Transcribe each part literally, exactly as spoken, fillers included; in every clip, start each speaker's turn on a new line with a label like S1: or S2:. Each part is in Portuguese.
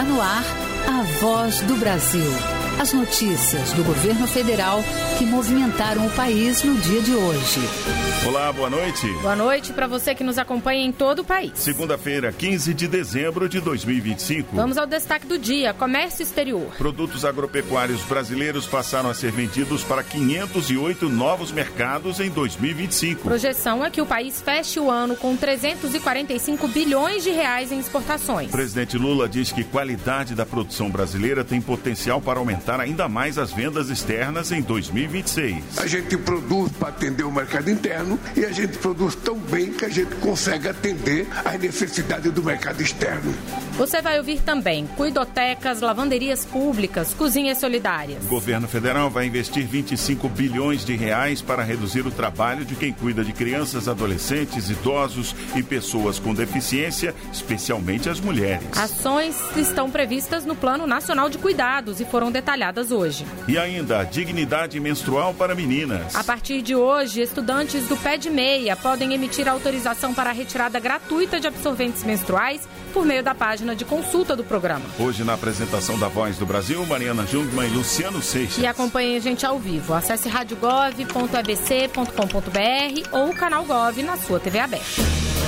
S1: no ar, a Voz do Brasil. As notícias do governo federal que movimentaram o país no dia de hoje.
S2: Olá, boa noite.
S3: Boa noite para você que nos acompanha em todo o país.
S2: Segunda-feira, quinze de dezembro de dois mil e vinte e cinco.
S3: Vamos ao destaque do dia: comércio exterior.
S2: Produtos agropecuários brasileiros passaram a ser vendidos para quinhentos e oito novos mercados em dois mil e vinte e cinco.
S3: Projeção é que o país feche o ano com trezentos e quarenta e cinco bilhões de reais em exportações.
S2: O presidente Lula diz que a qualidade da produção brasileira tem potencial para aumentar ainda mais as vendas externas em dois mil e vinte e seis.
S4: A gente produz para atender o mercado interno e a gente produz tão bem que a gente consegue atender às necessidades do mercado externo.
S3: Você vai ouvir também cuidotecas, lavanderias públicas, cozinhas solidárias.
S2: O governo federal vai investir vinte e cinco bilhões de reais para reduzir o trabalho de quem cuida de crianças, adolescentes, idosos e pessoas com deficiência, especialmente as mulheres.
S3: Ações estão previstas no Plano Nacional de Cuidados e foram detalhadas hoje.
S2: E ainda, dignidade menstrual para meninas.
S3: A partir de hoje, estudantes do Pé de Meia podem emitir autorização para a retirada gratuita de absorventes menstruais por meio da página de consulta do programa.
S2: Hoje, na apresentação da Voz do Brasil, Mariana Jungmann e Luciano Seixas.
S3: E acompanhe a gente ao vivo. Acesse rádio gov ponto a b c ponto com ponto b r ou o canal Gov na sua T V aberta.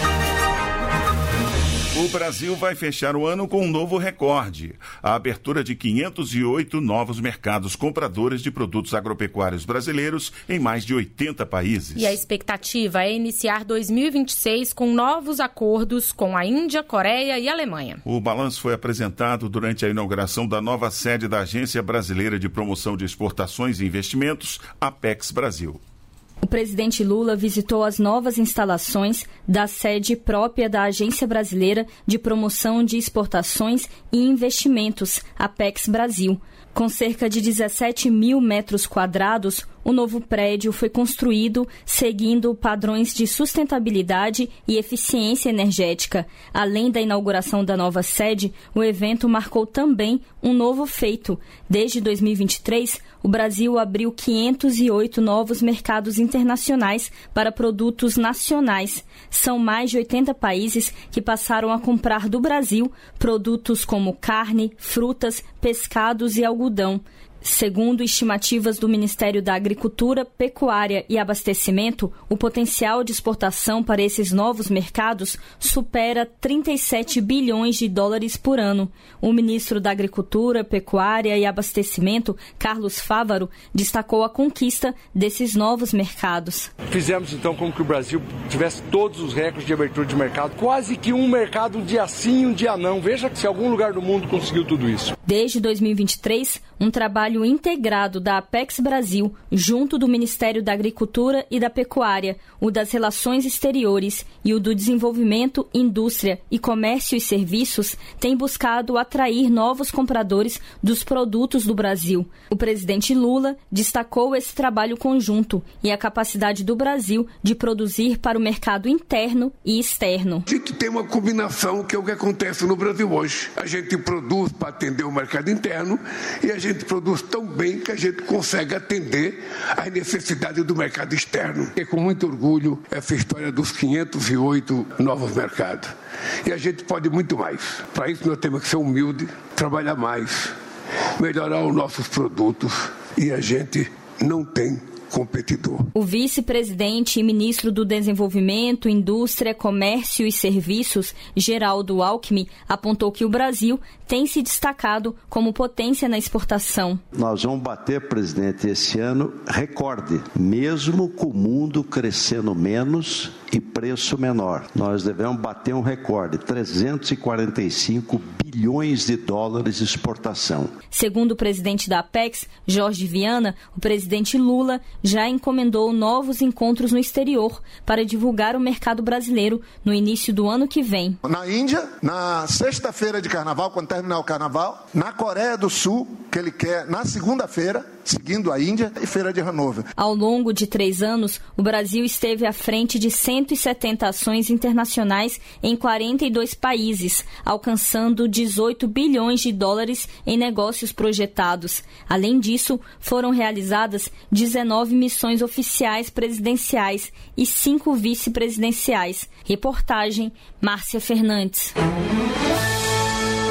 S2: O Brasil vai fechar o ano com um novo recorde: a abertura de quinhentos e oito novos mercados compradores de produtos agropecuários brasileiros em mais de oitenta países.
S3: E a expectativa é iniciar dois mil e vinte e seis com novos acordos com a Índia, Coreia e Alemanha.
S2: O balanço foi apresentado durante a inauguração da nova sede da Agência Brasileira de Promoção de Exportações e Investimentos, Apex Brasil.
S5: O presidente Lula visitou as novas instalações da sede própria da Agência Brasileira de Promoção de Exportações e Investimentos, Apex Brasil. Com cerca de dezessete mil metros quadrados, o novo prédio foi construído seguindo padrões de sustentabilidade e eficiência energética. Além da inauguração da nova sede, o evento marcou também um novo feito. Desde dois mil e vinte e três, o Brasil abriu quinhentos e oito novos mercados internacionais para produtos nacionais. São mais de oitenta países que passaram a comprar do Brasil produtos como carne, frutas, pescados e algodão. Segundo estimativas do Ministério da Agricultura, Pecuária e Abastecimento, o potencial de exportação para esses novos mercados supera trinta e sete bilhões de dólares por ano. O ministro da Agricultura, Pecuária e Abastecimento, Carlos Fávaro, destacou a conquista desses novos mercados.
S6: Fizemos então com que o Brasil tivesse todos os recordes de abertura de mercado, quase que um mercado um dia sim, um dia não. Veja se algum lugar do mundo conseguiu tudo isso.
S5: Desde dois mil e vinte e três, um trabalho integrado da Apex Brasil, junto do Ministério da Agricultura e da Pecuária, o das Relações Exteriores e o do Desenvolvimento, Indústria e Comércio e Serviços, tem buscado atrair novos compradores dos produtos do Brasil. O presidente Lula destacou esse trabalho conjunto e a capacidade do Brasil de produzir para o mercado interno e externo.
S4: A gente tem uma combinação que é o que acontece no Brasil hoje. A gente produz para atender o mercado interno e a gente produz tão bem que a gente consegue atender às necessidades do mercado externo. É com muito orgulho essa história dos quinhentos e oito novos mercados. E a gente pode muito mais. Para isso nós temos que ser humildes, trabalhar mais, melhorar os nossos produtos e a gente não tem competidor.
S5: O vice-presidente e ministro do Desenvolvimento, Indústria, Comércio e Serviços, Geraldo Alckmin, apontou que o Brasil tem se destacado como potência na exportação.
S7: Nós vamos bater, presidente, esse ano recorde, mesmo com o mundo crescendo menos e preço menor. Nós devemos bater um recorde, trezentos e quarenta e cinco bilhões de dólares de exportação.
S5: Segundo o presidente da Apex, Jorge Viana, o presidente Lula já encomendou novos encontros no exterior para divulgar o mercado brasileiro no início do ano que vem.
S8: Na Índia, na sexta-feira de carnaval, quando terminar o carnaval, na Coreia do Sul, que ele quer na segunda-feira, seguindo a Índia, e Feira de Hannover.
S5: Ao longo de três anos, o Brasil esteve à frente de cento e setenta ações internacionais em quarenta e dois países, alcançando dezoito bilhões de dólares em negócios projetados. Além disso, foram realizadas dezenove missões oficiais presidenciais e cinco vice-presidenciais. Reportagem, Márcia Fernandes.
S3: O governo federal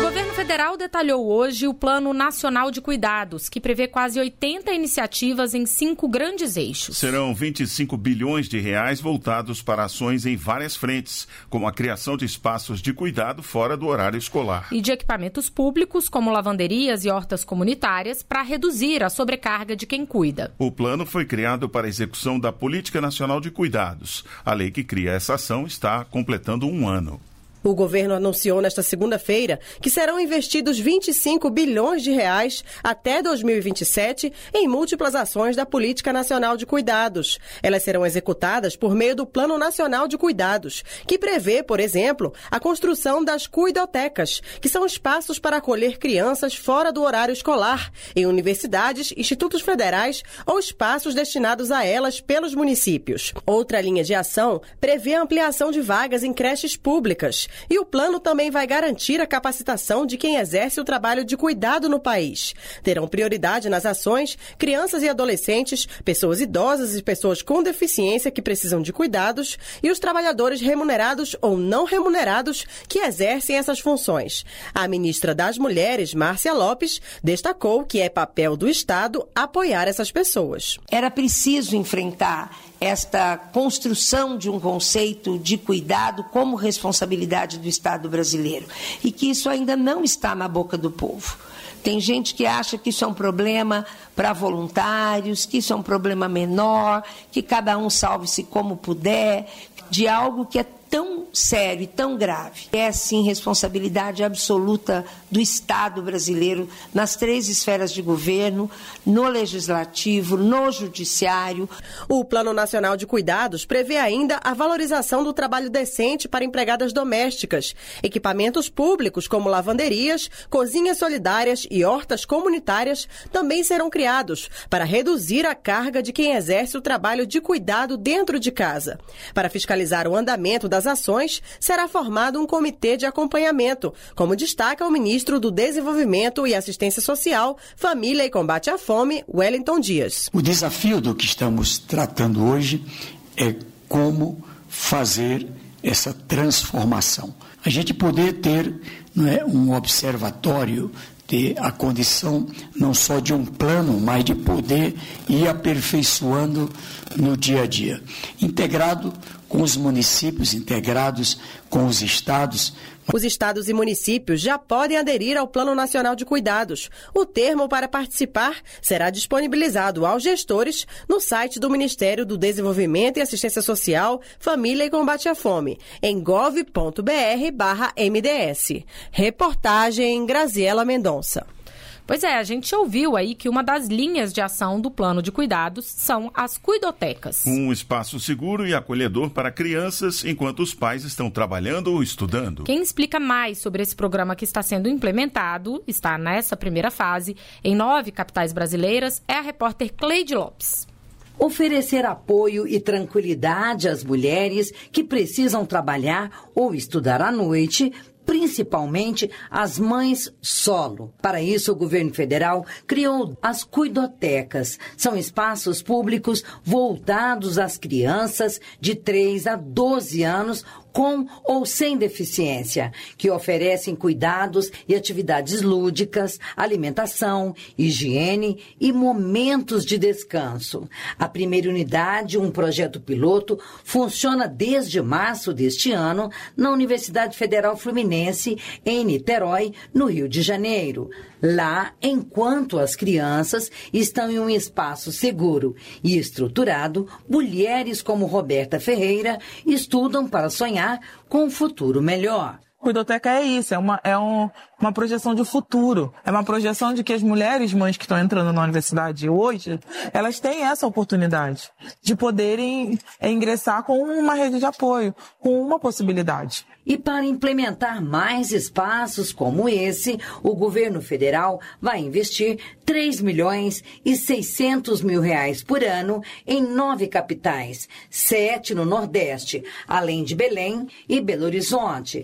S3: federal detalhou hoje o Plano Nacional de Cuidados, que prevê quase oitenta iniciativas em cinco grandes eixos.
S2: Serão vinte e cinco bilhões de reais voltados para ações em várias frentes, como a criação de espaços de cuidado fora do horário escolar.
S3: E de equipamentos públicos, como lavanderias e hortas comunitárias, para reduzir a sobrecarga de quem cuida.
S2: O plano foi criado para a execução da Política Nacional de Cuidados. A lei que cria essa ação está completando um ano.
S9: O governo anunciou nesta segunda-feira que serão investidos vinte e cinco bilhões de reais até dois mil e vinte e sete em múltiplas ações da Política Nacional de Cuidados. Elas serão executadas por meio do Plano Nacional de Cuidados, que prevê, por exemplo, a construção das cuidotecas, que são espaços para acolher crianças fora do horário escolar, em universidades, institutos federais ou espaços destinados a elas pelos municípios. Outra linha de ação prevê a ampliação de vagas em creches públicas. E o plano também vai garantir a capacitação de quem exerce o trabalho de cuidado no país. Terão prioridade nas ações crianças e adolescentes, pessoas idosas e pessoas com deficiência que precisam de cuidados e os trabalhadores remunerados ou não remunerados que exercem essas funções. A ministra das Mulheres, Márcia Lopes, destacou que é papel do Estado apoiar essas pessoas.
S10: Era preciso enfrentar esta construção de um conceito de cuidado como responsabilidade do Estado brasileiro e que isso ainda não está na boca do povo. Tem gente que acha que isso é um problema para voluntários, que isso é um problema menor, que cada um salve-se como puder, de algo que é tão sério e tão grave. É, sim, responsabilidade absoluta do Estado brasileiro nas três esferas de governo, no legislativo, no judiciário.
S9: O Plano Nacional de Cuidados prevê ainda a valorização do trabalho decente para empregadas domésticas, equipamentos públicos como lavanderias, cozinhas solidárias e hortas comunitárias também serão criados para reduzir a carga de quem exerce o trabalho de cuidado dentro de casa. Para fiscalizar o andamento das ações, será formado um comitê de acompanhamento, como destaca o ministro do Desenvolvimento e Assistência Social, Família e Combate à Fome, Wellington Dias.
S11: O desafio do que estamos tratando hoje é como fazer essa transformação. A gente poder ter, não é, um observatório, ter a condição não só de um plano, mas de poder ir aperfeiçoando no dia a dia, integrado com os municípios, integrados com os estados.
S9: Os estados e municípios já podem aderir ao Plano Nacional de Cuidados. O termo para participar será disponibilizado aos gestores no site do Ministério do Desenvolvimento e Assistência Social, Família e Combate à Fome, em gov ponto br barra M D S. Reportagem Graziela Mendonça.
S3: Pois é, a gente ouviu aí que uma das linhas de ação do plano de cuidados são as cuidotecas.
S2: Um espaço seguro e acolhedor para crianças enquanto os pais estão trabalhando ou estudando.
S3: Quem explica mais sobre esse programa que está sendo implementado, está nessa primeira fase, em nove capitais brasileiras, é a repórter Cleide Lopes.
S12: Oferecer apoio e tranquilidade às mulheres que precisam trabalhar ou estudar à noite, principalmente as mães solo. Para isso, o governo federal criou as cuidotecas. São espaços públicos voltados às crianças de três a doze anos com ou sem deficiência, que oferecem cuidados e atividades lúdicas, alimentação, higiene e momentos de descanso. A primeira unidade, um projeto piloto, funciona desde março deste ano na Universidade Federal Fluminense, em Niterói, no Rio de Janeiro. Lá, enquanto as crianças estão em um espaço seguro e estruturado, mulheres como Roberta Ferreira estudam para sonhar com um futuro melhor.
S13: Cuidoteca é isso, é, uma, é um, uma projeção de futuro, é uma projeção de que as mulheres mães que estão entrando na universidade hoje, elas têm essa oportunidade de poderem é, ingressar com uma rede de apoio, com uma possibilidade.
S12: E para implementar mais espaços como esse, o governo federal vai investir três milhões e seiscentos mil reais por ano em nove capitais, sete no Nordeste, além de Belém e Belo Horizonte. As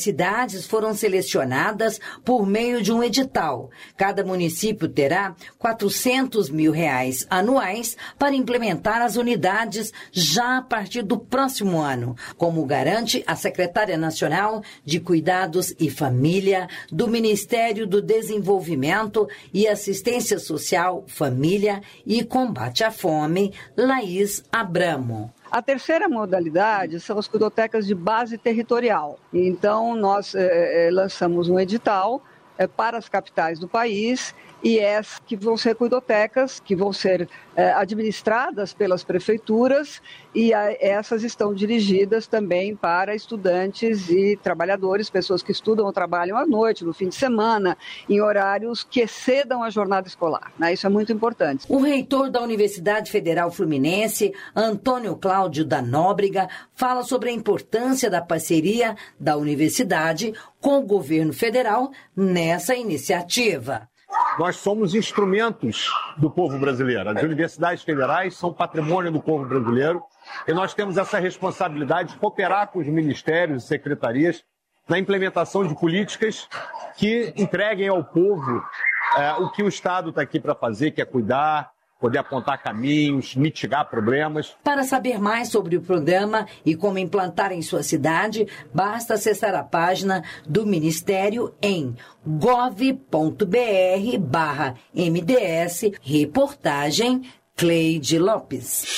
S12: cidades foram selecionadas por meio de um edital. Cada município terá quatrocentos mil reais anuais para implementar as unidades já a partir do próximo ano, como garante a secretária nacional de Cuidados e Família do Ministério do Desenvolvimento e Assistência Social, Família e Combate à Fome, Laís Abramo.
S14: A terceira modalidade são as cuidotecas de base territorial. Então, nós é, lançamos um edital é, para as capitais do país e essas que vão ser cuidotecas, que vão ser é, administradas pelas prefeituras e a, essas estão dirigidas também para estudantes e trabalhadores, pessoas que estudam ou trabalham à noite, no fim de semana, em horários que excedam a jornada escolar, né? Isso é muito importante.
S12: O reitor da Universidade Federal Fluminense, Antônio Cláudio da Nóbrega, fala sobre a importância da parceria da universidade com o governo federal nessa iniciativa.
S15: Nós somos instrumentos do povo brasileiro. As universidades federais são patrimônio do povo brasileiro e nós temos essa responsabilidade de cooperar com os ministérios e secretarias na implementação de políticas que entreguem ao povo é, o que o Estado está aqui para fazer, que é cuidar, poder apontar caminhos, mitigar problemas. Para saber mais sobre o programa e como implantar em sua cidade, basta acessar a página do Ministério em gov ponto br barra M D S, reportagem Cleide Lopes.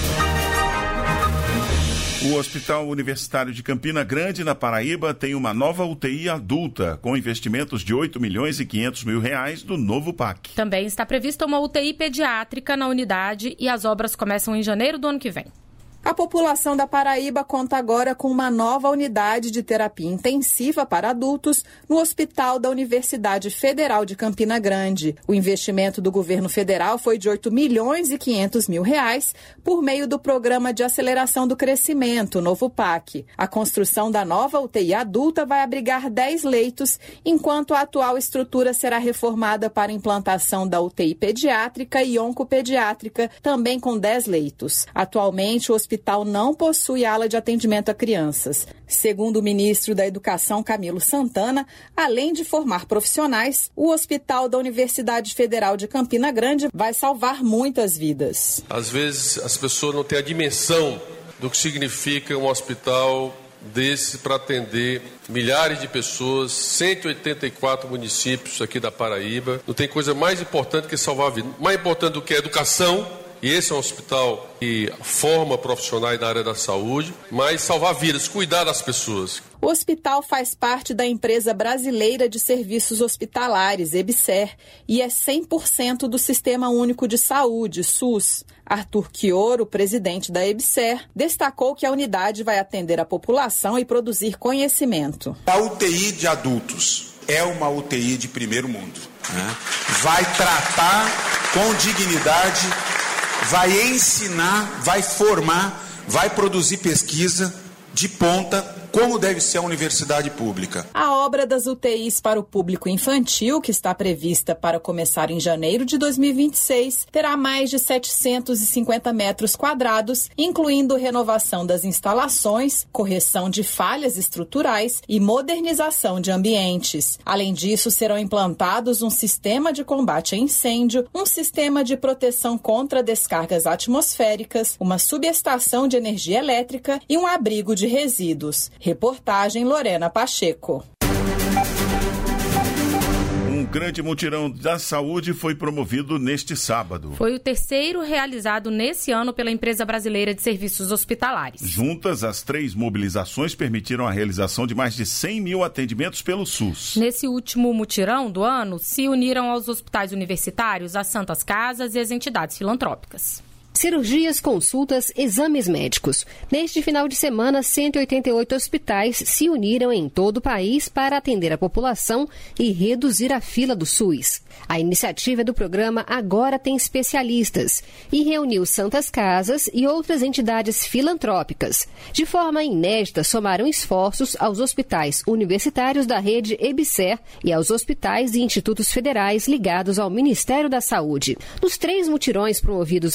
S2: O Hospital Universitário de Campina Grande, na Paraíba, tem uma nova U T I adulta, com investimentos de oito milhões e quinhentos mil reais do novo P A C.
S3: Também está prevista uma U T I pediátrica na unidade e as obras começam em janeiro do ano que vem.
S16: A população da Paraíba conta agora com uma nova unidade de terapia intensiva para adultos no Hospital da Universidade Federal de Campina Grande. O investimento do governo federal foi de oito milhões e quinhentos mil reais por meio do Programa de Aceleração do Crescimento, novo P A C. A construção da nova U T I adulta vai abrigar dez leitos, enquanto a atual estrutura será reformada para a implantação da U T I pediátrica e oncopediátrica, também com dez leitos. Atualmente, o hospital O hospital não possui ala de atendimento a crianças. Segundo o ministro da Educação, Camilo Santana, além de formar profissionais, o Hospital da Universidade Federal de Campina Grande vai salvar muitas vidas.
S17: Às vezes as pessoas não têm a dimensão do que significa um hospital desse para atender milhares de pessoas, cento e oitenta e quatro municípios aqui da Paraíba. Não tem coisa mais importante que salvar a vida. Mais importante do que a educação. E esse é um hospital que forma profissionais da área da saúde, mas salvar vidas, cuidar das pessoas.
S16: O hospital faz parte da Empresa Brasileira de Serviços Hospitalares, EBSER, e é cem por cento do Sistema Único de Saúde, SUS. Arthur Chioro, presidente da EBSER, destacou que a unidade vai atender a população e produzir conhecimento.
S18: A U T I de adultos é uma U T I de primeiro mundo, né? Vai tratar com dignidade, vai ensinar, vai formar, vai produzir pesquisa de ponta, como deve ser a universidade pública.
S16: A obra das U T Is para o público infantil, que está prevista para começar em janeiro de dois mil e vinte e seis, terá mais de setecentos e cinquenta metros quadrados, incluindo renovação das instalações, correção de falhas estruturais e modernização de ambientes. Além disso, serão implantados um sistema de combate a incêndio, um sistema de proteção contra descargas atmosféricas, uma subestação de energia elétrica e um abrigo de resíduos. Reportagem Lorena Pacheco.
S2: Um grande mutirão da saúde foi promovido neste sábado.
S3: Foi o terceiro realizado nesse ano pela Empresa Brasileira de Serviços Hospitalares.
S2: Juntas, as três mobilizações permitiram a realização de mais de cem mil atendimentos pelo SUS.
S3: Nesse último mutirão do ano, se uniram aos hospitais universitários, as Santas Casas e as entidades filantrópicas.
S19: Cirurgias, consultas, exames médicos. Neste final de semana, cento e oitenta e oito hospitais se uniram em todo o país para atender a população e reduzir a fila do SUS. A iniciativa do programa Agora Tem Especialistas e reuniu Santas Casas e outras entidades filantrópicas. De forma inédita, somaram esforços aos hospitais universitários da rede EBSER e aos hospitais e institutos federais ligados ao Ministério da Saúde. Nos três mutirões promovidos ao longo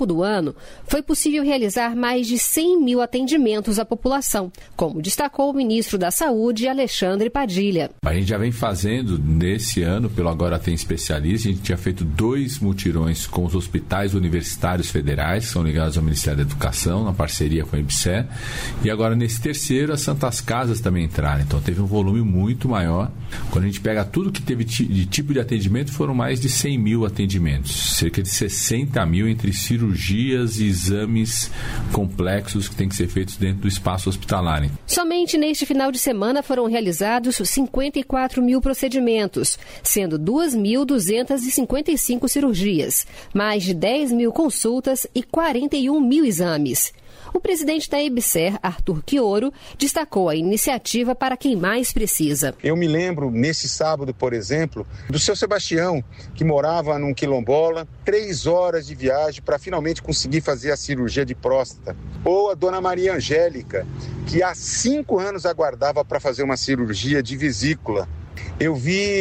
S19: longo do ano, foi possível realizar mais de cem mil atendimentos à população, como destacou o ministro da Saúde, Alexandre Padilha.
S20: A gente já vem fazendo nesse ano, pelo Agora Tem Especialista, a gente tinha feito dois mutirões com os hospitais universitários federais, que são ligados ao Ministério da Educação, na parceria com a IBSER, e agora nesse terceiro as Santas Casas também entraram, então teve um volume muito maior. Quando a gente pega tudo que teve de tipo de atendimento, foram mais de cem mil atendimentos, cerca de sessenta mil entre cirurgias e exames complexos que têm que ser feitos dentro do espaço hospitalar.
S19: Somente neste final de semana foram realizados cinquenta e quatro mil procedimentos, sendo duas mil duzentas e cinquenta e cinco cirurgias, mais de dez mil consultas e quarenta e um mil exames. O presidente da IBSER, Arthur Quioro, destacou a iniciativa para quem mais precisa.
S21: Eu me lembro, nesse sábado, por exemplo, do seu Sebastião, que morava num quilombola, três horas de viagem para finalmente conseguir fazer a cirurgia de próstata. Ou a dona Maria Angélica, que há cinco anos aguardava para fazer uma cirurgia de vesícula. Eu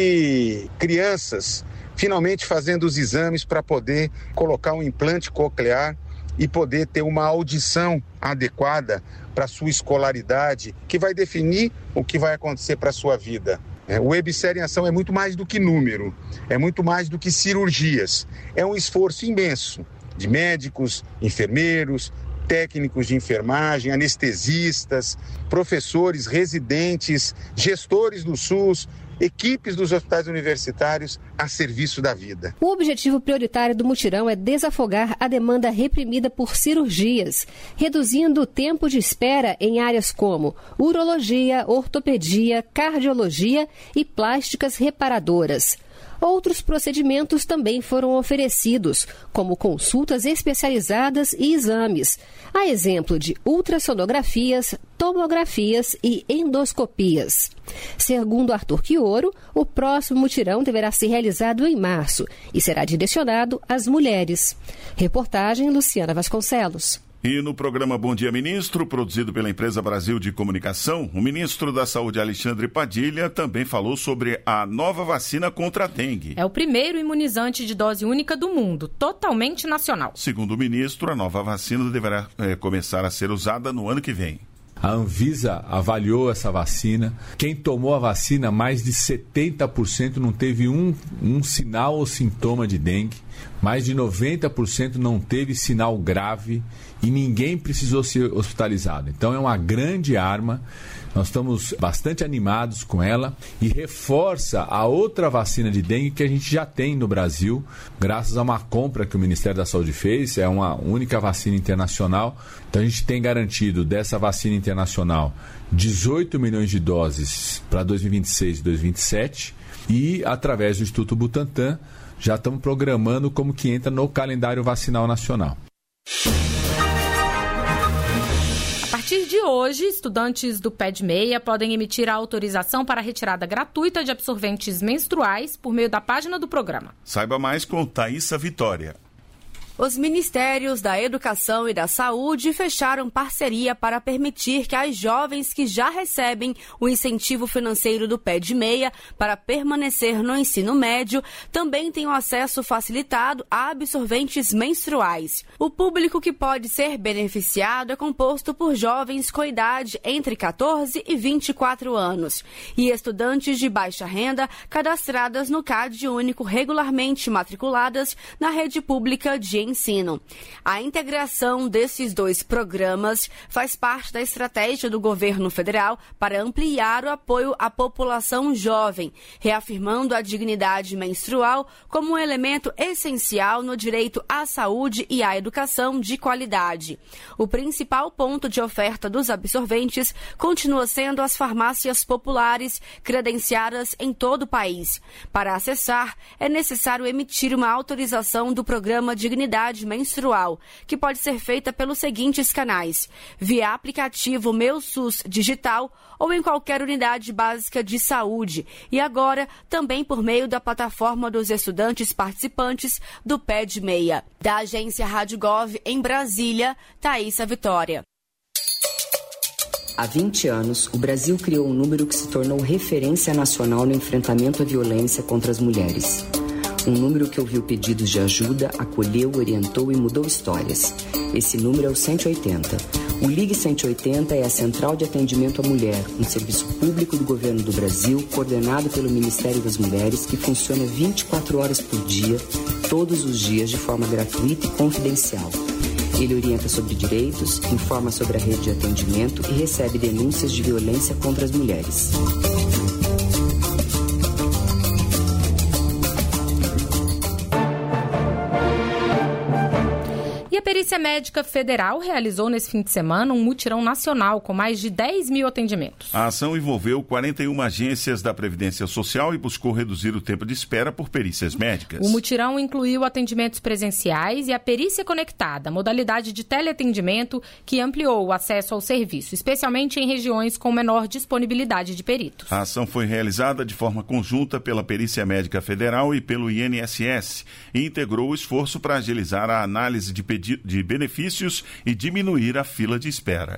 S21: vi crianças finalmente fazendo os exames para poder colocar um implante coclear e poder ter uma audição adequada para a sua escolaridade, que vai definir o que vai acontecer para a sua vida. O IBSER em Ação é muito mais do que número, é muito mais do que cirurgias. É um esforço imenso de médicos, enfermeiros, técnicos de enfermagem, anestesistas, professores, residentes, gestores do SUS, equipes dos hospitais universitários a serviço da vida.
S19: O objetivo prioritário do mutirão é desafogar a demanda reprimida por cirurgias, reduzindo o tempo de espera em áreas como urologia, ortopedia, cardiologia e plásticas reparadoras. Outros procedimentos também foram oferecidos, como consultas especializadas e exames, a exemplo de ultrassonografias, tomografias e endoscopias. Segundo Arthur Quioro, o próximo mutirão deverá ser realizado em março e será direcionado às mulheres. Reportagem Luciana Vasconcelos.
S2: E no programa Bom Dia Ministro, produzido pela Empresa Brasil de Comunicação, o ministro da Saúde, Alexandre Padilha, também falou sobre a nova vacina contra a dengue.
S3: É o primeiro imunizante de dose única do mundo, totalmente nacional.
S2: Segundo o ministro, a nova vacina deverá é, começar a ser usada no ano que vem.
S20: A Anvisa avaliou essa vacina. Quem tomou a vacina, mais de setenta por cento não teve um, um sinal ou sintoma de dengue. Mais de noventa por cento não teve sinal grave e ninguém precisou ser hospitalizado. Então é uma grande arma. Nós estamos bastante animados com ela e reforça a outra vacina de dengue que a gente já tem no Brasil, graças a uma compra que o Ministério da Saúde fez. É uma única vacina internacional. Então a gente tem garantido dessa vacina internacional dezoito milhões de doses para dois mil e vinte e seis e dois mil e vinte e sete e através do Instituto Butantan já estamos programando como que entra no calendário vacinal nacional.
S3: A partir de hoje, estudantes do P E D Meia podem emitir a autorização para a retirada gratuita de absorventes menstruais por meio da página do programa.
S2: Saiba mais com Thaísa Vitória.
S22: Os Ministérios da Educação e da Saúde fecharam parceria para permitir que as jovens que já recebem o incentivo financeiro do P E D Meia para permanecer no ensino médio também tenham acesso facilitado a absorventes menstruais. O público que pode ser beneficiado é composto por jovens com idade entre catorze e vinte e quatro anos e estudantes de baixa renda cadastradas no CAD único regularmente matriculadas na rede pública de ensino. A integração desses dois programas faz parte da estratégia do governo federal para ampliar o apoio à população jovem, reafirmando a dignidade menstrual como um elemento essencial no direito à saúde e à educação de qualidade. O principal ponto de oferta dos absorventes continua sendo as farmácias populares credenciadas em todo o país. Para acessar, é necessário emitir uma autorização do programa Dignidade Menstrual, que pode ser feita pelos seguintes canais: via aplicativo Meu SUS Digital ou em qualquer unidade básica de saúde, e agora também por meio da plataforma dos estudantes participantes do P E D Meia. Da agência Rádio Gov em Brasília, Thaísa Vitória.
S23: Há vinte anos, o Brasil criou um número que se tornou referência nacional no enfrentamento à violência contra as mulheres. Um número que ouviu pedidos de ajuda, acolheu, orientou e mudou histórias. Esse número é o cento e oitenta. O Ligue cento e oitenta é a Central de Atendimento à Mulher, um serviço público do Governo do Brasil, coordenado pelo Ministério das Mulheres, que funciona vinte e quatro horas por dia, todos os dias, de forma gratuita e confidencial. Ele orienta sobre direitos, informa sobre a rede de atendimento e recebe denúncias de violência contra as mulheres.
S3: E a Perícia Médica Federal realizou nesse fim de semana um mutirão nacional com mais de dez mil atendimentos.
S2: A ação envolveu quarenta e uma agências da Previdência Social e buscou reduzir o tempo de espera por perícias médicas.
S3: O mutirão incluiu atendimentos presenciais e a perícia conectada, modalidade de teleatendimento que ampliou o acesso ao serviço, especialmente em regiões com menor disponibilidade de peritos.
S2: A ação foi realizada de forma conjunta pela Perícia Médica Federal e pelo I N S S e integrou o esforço para agilizar a análise de pedidos de benefícios e diminuir a fila de espera.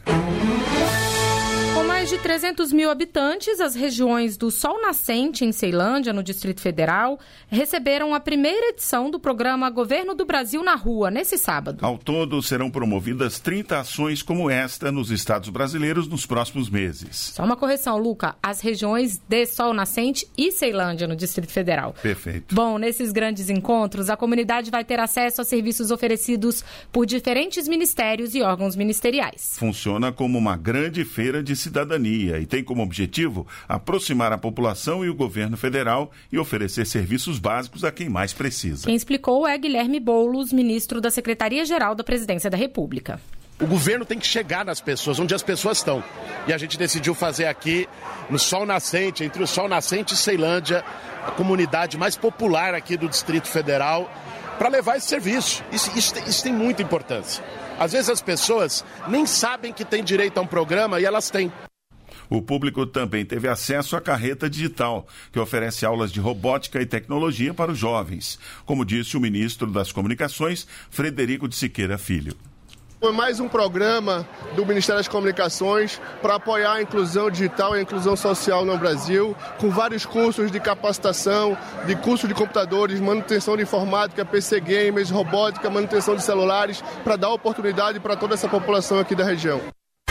S3: Com mais de trezentos mil habitantes, as regiões do Sol Nascente, em Ceilândia, no Distrito Federal, receberam a primeira edição do programa Governo do Brasil na Rua, nesse sábado.
S2: Ao todo, serão promovidas trinta ações como esta nos estados brasileiros nos próximos meses.
S3: Só uma correção, Luca, as regiões de Sol Nascente e Ceilândia, no Distrito Federal.
S2: Perfeito.
S3: Bom, nesses grandes encontros, a comunidade vai ter acesso a serviços oferecidos por diferentes ministérios e órgãos ministeriais.
S2: Funciona como uma grande feira de cidadania e tem como objetivo aproximar a população e o governo federal e oferecer serviços básicos a quem mais precisa.
S3: Quem explicou é Guilherme Boulos, ministro da Secretaria-Geral da Presidência da República.
S1: O governo tem que chegar nas pessoas, onde as pessoas estão. E a gente decidiu fazer aqui no Sol Nascente, entre o Sol Nascente e Ceilândia, a comunidade mais popular aqui do Distrito Federal, para levar esse serviço. Isso, isso, isso tem muita importância. Às vezes as pessoas nem sabem que têm direito a um programa e elas têm.
S2: O público também teve acesso à carreta digital, que oferece aulas de robótica e tecnologia para os jovens, como disse o ministro das Comunicações, Frederico de Siqueira Filho.
S4: Foi mais um programa do Ministério das Comunicações para apoiar a inclusão digital e a inclusão social no Brasil, com vários cursos de capacitação, de curso de computadores, manutenção de informática, P C gamers, robótica, manutenção de celulares, para dar oportunidade para toda essa população aqui da região.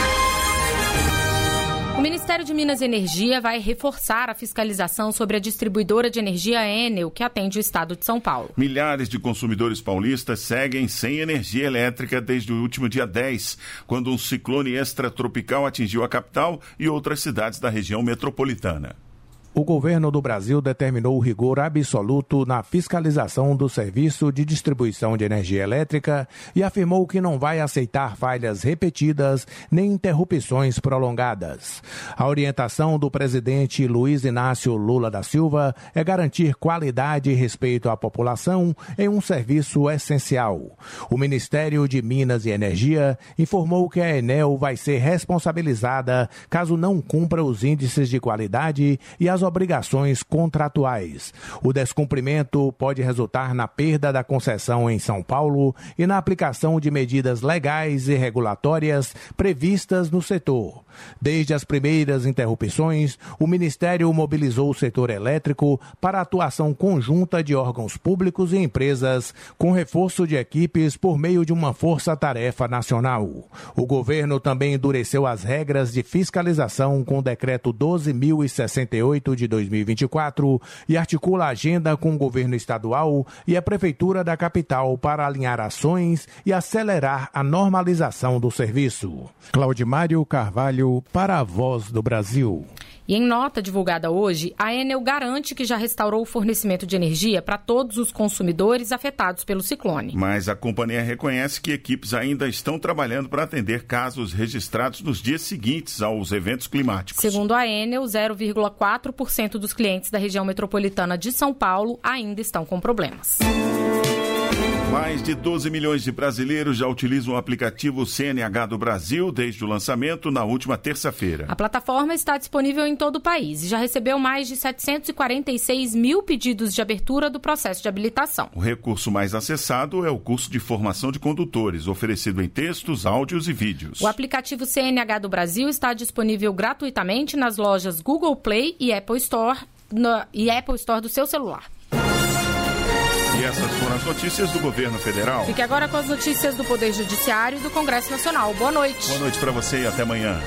S3: O Ministério de Minas e Energia vai reforçar a fiscalização sobre a distribuidora de energia Enel, que atende o estado de São Paulo.
S2: Milhares de consumidores paulistas seguem sem energia elétrica desde o último dia dez, quando um ciclone extratropical atingiu a capital e outras cidades da região metropolitana.
S6: O governo do Brasil determinou o rigor absoluto na fiscalização do serviço de distribuição de energia elétrica e afirmou que não vai aceitar falhas repetidas nem interrupções prolongadas. A orientação do presidente Luiz Inácio Lula da Silva é garantir qualidade e respeito à população em um serviço essencial. O Ministério de Minas e Energia informou que a Enel vai ser responsabilizada caso não cumpra os índices de qualidade e as obrigações contratuais. O descumprimento pode resultar na perda da concessão em São Paulo e na aplicação de medidas legais e regulatórias previstas no setor. Desde as primeiras interrupções, o Ministério mobilizou o setor elétrico para a atuação conjunta de órgãos públicos e empresas, com reforço de equipes por meio de uma força-tarefa nacional. O governo também endureceu as regras de fiscalização com o decreto doze mil e sessenta e oito de dois mil e vinte e quatro e articula a agenda com o governo estadual e a prefeitura da capital para alinhar ações e acelerar a normalização do serviço. Claudimário Carvalho, para a Voz do Brasil.
S3: E em nota divulgada hoje, a Enel garante que já restaurou o fornecimento de energia para todos os consumidores afetados pelo ciclone.
S2: Mas a companhia reconhece que equipes ainda estão trabalhando para atender casos registrados nos dias seguintes aos eventos climáticos.
S3: Segundo a Enel, zero vírgula quatro por cento dos clientes da região metropolitana de São Paulo ainda estão com problemas.
S2: Mais de doze milhões de brasileiros já utilizam o aplicativo C N H do Brasil desde o lançamento na última terça-feira.
S3: A plataforma está disponível em todo o país e já recebeu mais de setecentos e quarenta e seis mil pedidos de abertura do processo de habilitação.
S2: O recurso mais acessado é o curso de formação de condutores, oferecido em textos, áudios e vídeos.
S3: O aplicativo C N H do Brasil está disponível gratuitamente nas lojas Google Play e Apple Store, no, e Apple Store do seu celular.
S2: E essas foram as notícias do governo federal.
S3: Fique agora com as notícias do Poder Judiciário e do Congresso Nacional. Boa noite.
S2: Boa noite para você e até amanhã.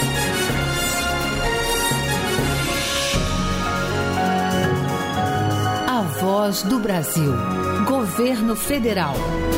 S5: A Voz do Brasil. Governo Federal.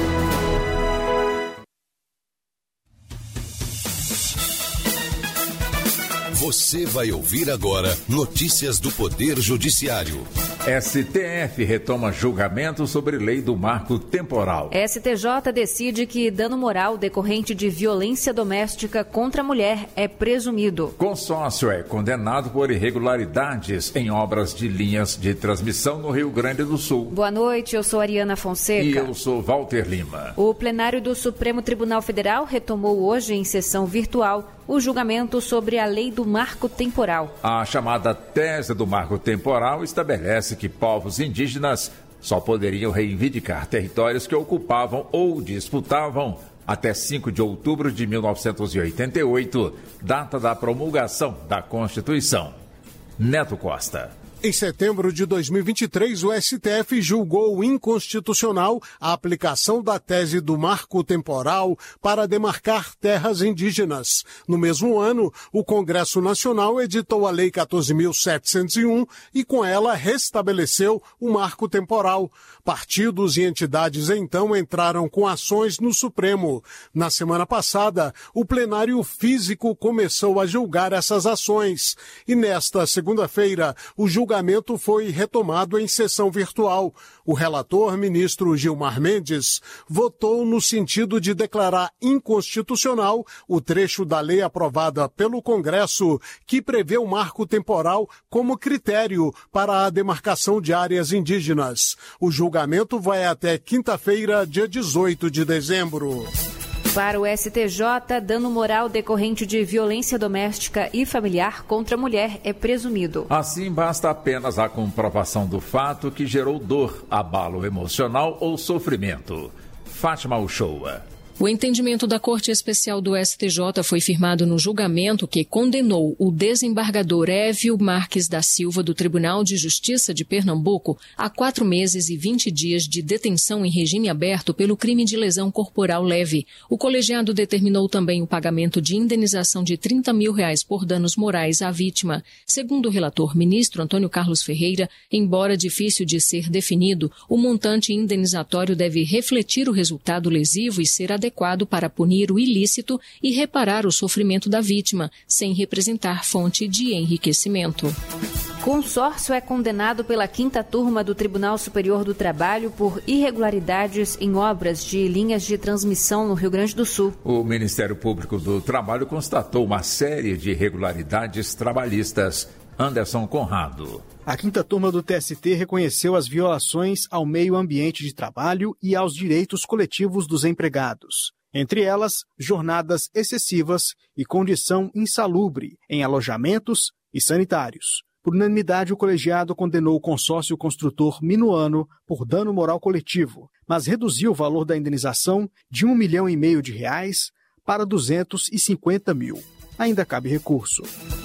S7: Você vai ouvir agora notícias do Poder Judiciário.
S8: S T F retoma julgamento sobre lei do marco temporal.
S22: S T J decide que dano moral decorrente de violência doméstica contra a mulher é presumido.
S8: Consórcio é condenado por irregularidades em obras de linhas de transmissão no Rio Grande do Sul.
S22: Boa noite, eu sou Ariana Fonseca.
S8: E eu sou Walter Lima.
S22: O plenário do Supremo Tribunal Federal retomou hoje, em sessão virtual, o julgamento sobre a lei do marco temporal.
S8: A chamada tese do marco temporal estabelece que povos indígenas só poderiam reivindicar territórios que ocupavam ou disputavam até cinco de outubro de mil novecentos e oitenta e oito, data da promulgação da Constituição. Neto Costa.
S24: Em setembro de dois mil e vinte e três, o S T F julgou inconstitucional a aplicação da tese do marco temporal para demarcar terras indígenas. No mesmo ano, o Congresso Nacional editou a Lei quatorze mil setecentos e um e, com ela, restabeleceu o marco temporal. Partidos e entidades, então, entraram com ações no Supremo. Na semana passada, o plenário físico começou a julgar essas ações. E nesta segunda-feira, o julgamento O julgamento foi retomado em sessão virtual. O relator, ministro Gilmar Mendes, votou no sentido de declarar inconstitucional o trecho da lei aprovada pelo Congresso que prevê o marco temporal como critério para a demarcação de áreas indígenas. O julgamento vai até quinta-feira, dia dezoito de dezembro.
S22: Para o S T J, dano moral decorrente de violência doméstica e familiar contra a mulher é presumido.
S8: Assim, basta apenas a comprovação do fato que gerou dor, abalo emocional ou sofrimento. Fátima Uchoa.
S25: O entendimento da Corte Especial do S T J foi firmado no julgamento que condenou o desembargador Évio Marques da Silva do Tribunal de Justiça de Pernambuco a quatro meses e vinte dias de detenção em regime aberto pelo crime de lesão corporal leve. O colegiado determinou também o pagamento de indenização de trinta mil reais por danos morais à vítima. Segundo o relator ministro Antônio Carlos Ferreira, embora difícil de ser definido, o montante indenizatório deve refletir o resultado lesivo e ser adequado para punir o ilícito e reparar o sofrimento da vítima, sem representar fonte de enriquecimento.
S22: Consórcio é condenado pela quinta turma do Tribunal Superior do Trabalho por irregularidades em obras de linhas de transmissão no Rio Grande do Sul.
S8: O Ministério Público do Trabalho constatou uma série de irregularidades trabalhistas. Anderson Conrado.
S26: A quinta turma do T S T reconheceu as violações ao meio ambiente de trabalho e aos direitos coletivos dos empregados. Entre elas, jornadas excessivas e condição insalubre em alojamentos e sanitários. Por unanimidade, o colegiado condenou o consórcio construtor minuano por dano moral coletivo, mas reduziu o valor da indenização de um milhão e meio de reais para duzentos e cinquenta mil. Ainda cabe recurso.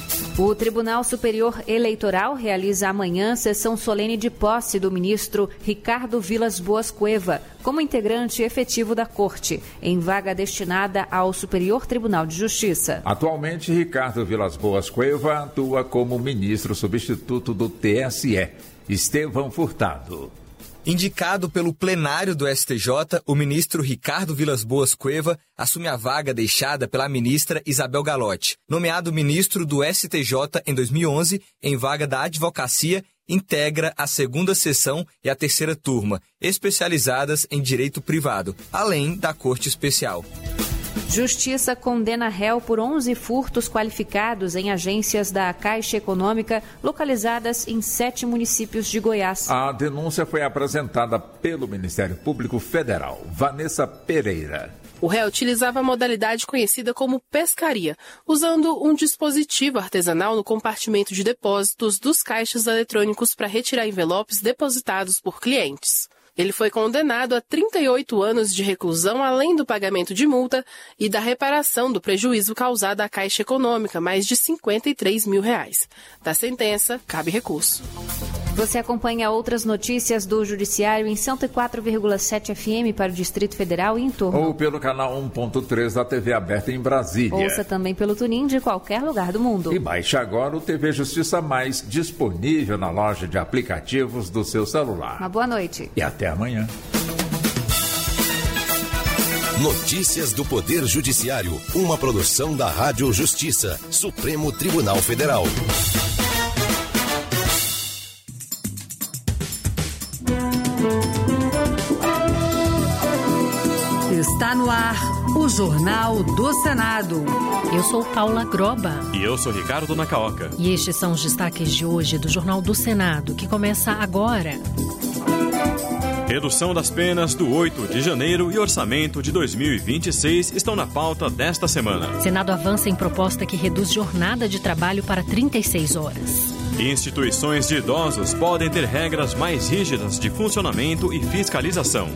S22: O Tribunal Superior Eleitoral realiza amanhã sessão solene de posse do ministro Ricardo Vilas Boas Cueva como integrante efetivo da Corte, em vaga destinada ao Superior Tribunal de Justiça.
S8: Atualmente, Ricardo Vilas Boas Cueva atua como ministro substituto do T S E, Estevão Furtado.
S27: Indicado pelo plenário do S T J, o ministro Ricardo Vilas Boas Cueva assume a vaga deixada pela ministra Isabel Galotti. Nomeado ministro do S T J em dois mil e onze, em vaga da advocacia, integra a segunda sessão e a terceira turma, especializadas em direito privado, além da Corte Especial.
S22: Justiça condena réu por onze furtos qualificados em agências da Caixa Econômica localizadas em sete municípios de Goiás.
S8: A denúncia foi apresentada pelo Ministério Público Federal. Vanessa Pereira.
S28: O réu utilizava a modalidade conhecida como pescaria, usando um dispositivo artesanal no compartimento de depósitos dos caixas eletrônicos para retirar envelopes depositados por clientes. Ele foi condenado a trinta e oito anos de reclusão, além do pagamento de multa e da reparação do prejuízo causado à Caixa Econômica, mais de cinquenta e três mil reais. Da sentença, cabe recurso.
S9: Você acompanha outras notícias do Judiciário em cento e quatro vírgula sete F M para o Distrito Federal e em torno.
S8: Ou pelo canal um ponto três da T V aberta em Brasília.
S9: Ouça também pelo TuneIn de qualquer lugar do mundo.
S8: E baixe agora o T V Justiça Mais, disponível na loja de aplicativos do seu celular.
S9: Uma boa noite.
S8: E até amanhã.
S7: Notícias do Poder Judiciário. Uma produção da Rádio Justiça, Supremo Tribunal Federal.
S10: Está no ar o Jornal do Senado.
S25: Eu sou Paula Groba.
S11: E eu sou Ricardo Nacaoca.
S25: E estes são os destaques de hoje do Jornal do Senado, que começa agora.
S11: Redução das penas do oito de janeiro e orçamento de dois mil e vinte e seis estão na pauta desta semana.
S25: Senado avança em proposta que reduz jornada de trabalho para trinta e seis horas.
S11: Instituições de idosos podem ter regras mais rígidas de funcionamento e fiscalização.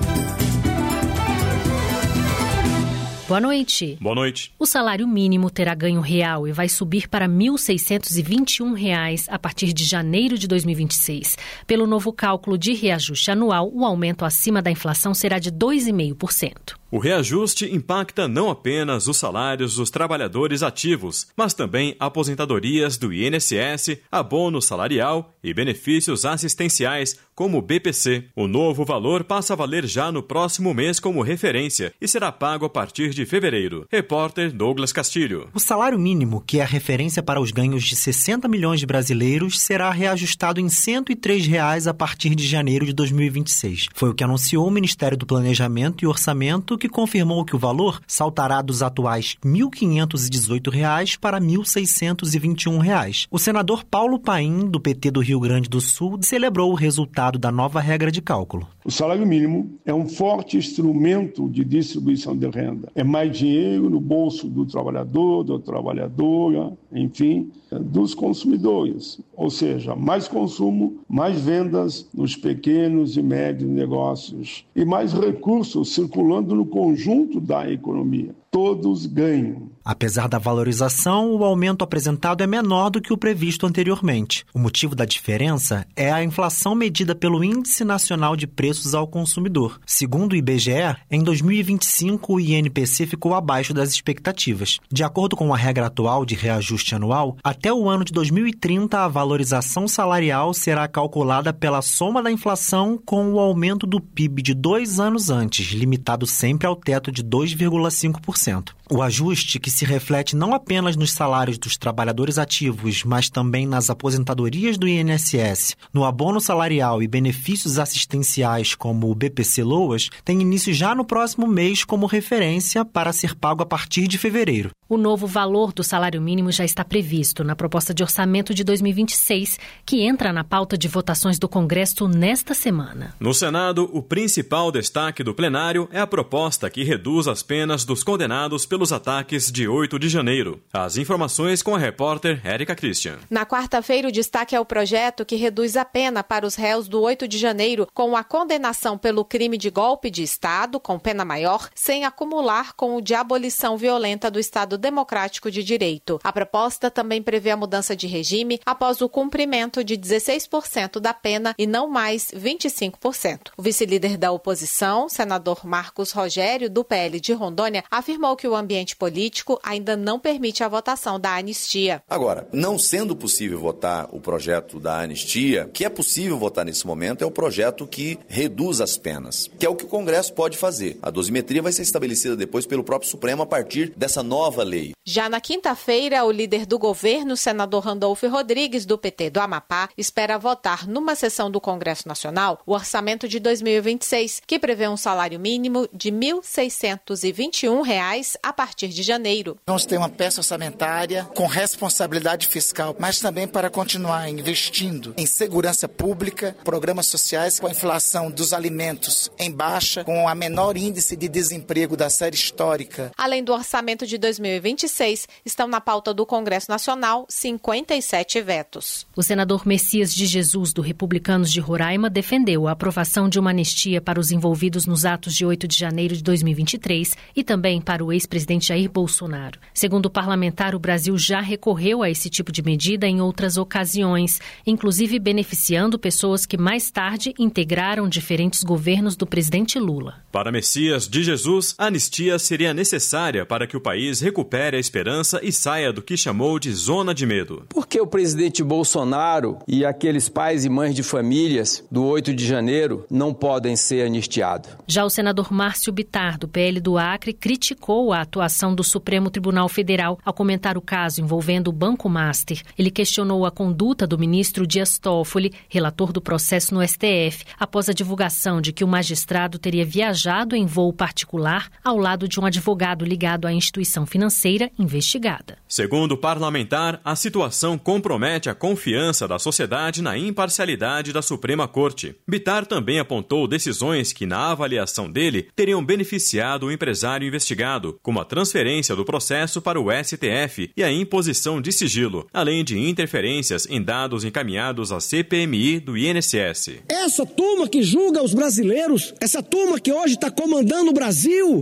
S25: Boa noite.
S11: Boa noite.
S25: O salário mínimo terá ganho real e vai subir para mil seiscentos e vinte e um reais a partir de janeiro de dois mil e vinte e seis. Pelo novo cálculo de reajuste anual, o aumento acima da inflação será de dois vírgula cinco por cento.
S11: O reajuste impacta não apenas os salários dos trabalhadores ativos, mas também aposentadorias do I N S S, abono salarial e benefícios assistenciais, como o B P C. O novo valor passa a valer já no próximo mês como referência e será pago a partir de fevereiro. Repórter Douglas Castilho.
S12: O salário mínimo, que é a referência para os ganhos de sessenta milhões de brasileiros, será reajustado em cento e três reais a partir de janeiro de dois mil e vinte e seis. Foi o que anunciou o Ministério do Planejamento e Orçamento, que confirmou que o valor saltará dos atuais mil quinhentos e dezoito reais para mil seiscentos e vinte e um reais. O senador Paulo Paim, do P T do Rio Grande do Sul, celebrou o resultado da nova regra de cálculo.
S13: O salário mínimo é um forte instrumento de distribuição de renda. É mais dinheiro no bolso do trabalhador, da trabalhadora, enfim, dos consumidores. Ou seja, mais consumo, mais vendas nos pequenos e médios negócios e mais recursos circulando no conjunto da economia. Todos ganham.
S12: Apesar da valorização, o aumento apresentado é menor do que o previsto anteriormente. O motivo da diferença é a inflação medida pelo Índice Nacional de Preços ao Consumidor. Segundo o I B G E, em dois mil e vinte e cinco o I N P C ficou abaixo das expectativas. De acordo com a regra atual de reajuste anual, até o ano de dois mil e trinta a valorização salarial será calculada pela soma da inflação com o aumento do P I B de dois anos antes, limitado sempre ao teto de dois vírgula cinco por cento. O ajuste, que se reflete não apenas nos salários dos trabalhadores ativos, mas também nas aposentadorias do I N S S, no abono salarial e benefícios assistenciais como o B P C Loas, tem início já no próximo mês como referência para ser pago a partir de fevereiro.
S25: O novo valor do salário mínimo já está previsto na proposta de orçamento de dois mil e vinte e seis, que entra na pauta de votações do Congresso nesta semana.
S11: No Senado, o principal destaque do plenário é a proposta que reduz as penas dos condenados pelos ataques de oito de janeiro. As informações com a repórter Érica Christian.
S14: Na quarta-feira, o destaque é o projeto que reduz a pena para os réus do oito de janeiro com a condenação pelo crime de golpe de Estado, com pena maior, sem acumular com o de abolição violenta do Estado Democrático de Direito. A proposta também prevê a mudança de regime após o cumprimento de dezesseis por cento da pena e não mais vinte e cinco por cento. O vice-líder da oposição, senador Marcos Rogério, do P L de Rondônia, afirmou que o ambiente político ainda não permite a votação da anistia.
S15: Agora, não sendo possível votar o projeto da anistia, o que é possível votar nesse momento é o projeto que reduz as penas, que é o que o Congresso pode fazer. A dosimetria vai ser estabelecida depois pelo próprio Supremo a partir dessa nova lei.
S14: Já na quinta-feira, o líder do governo, senador Randolfo Rodrigues, do P T do Amapá, espera votar numa sessão do Congresso Nacional o orçamento de dois mil e vinte e seis, que prevê um salário mínimo de mil seiscentos e vinte e um reais a partir de janeiro.
S17: Vamos ter uma peça orçamentária com responsabilidade fiscal, mas também para continuar investindo em segurança pública, programas sociais, com a inflação dos alimentos em baixa, com a menor índice de desemprego da série histórica.
S14: Além do orçamento de dois mil e e vinte e seis, estão na pauta do Congresso Nacional cinquenta e sete vetos.
S25: O senador Messias de Jesus, do Republicanos de Roraima, defendeu a aprovação de uma anistia para os envolvidos nos atos de oito de janeiro de dois mil e vinte e três e também para o ex-presidente Jair Bolsonaro. Segundo o parlamentar, o Brasil já recorreu a esse tipo de medida em outras ocasiões, inclusive beneficiando pessoas que mais tarde integraram diferentes governos do presidente Lula.
S11: Para Messias de Jesus, a anistia seria necessária para que o país recupere a esperança e saia do que chamou de zona de medo.
S1: Por que o presidente Bolsonaro e aqueles pais e mães de famílias do oito de janeiro não podem ser anistiados?
S25: Já o senador Márcio Bittar, do P L do Acre, criticou a atuação do Supremo Tribunal Federal ao comentar o caso envolvendo o Banco Master. Ele questionou a conduta do ministro Dias Toffoli, relator do processo no S T F, após a divulgação de que o magistrado teria viajado em voo particular ao lado de um advogado ligado à instituição financeira investigada.
S11: Segundo o parlamentar, a situação compromete a confiança da sociedade na imparcialidade da Suprema Corte. Bittar também apontou decisões que, na avaliação dele, teriam beneficiado o empresário investigado, como a transferência do processo para o S T F e a imposição de sigilo, além de interferências em dados encaminhados à C P M I do I N S S.
S4: Essa turma que julga os brasileiros, essa turma que hoje está comandando o Brasil...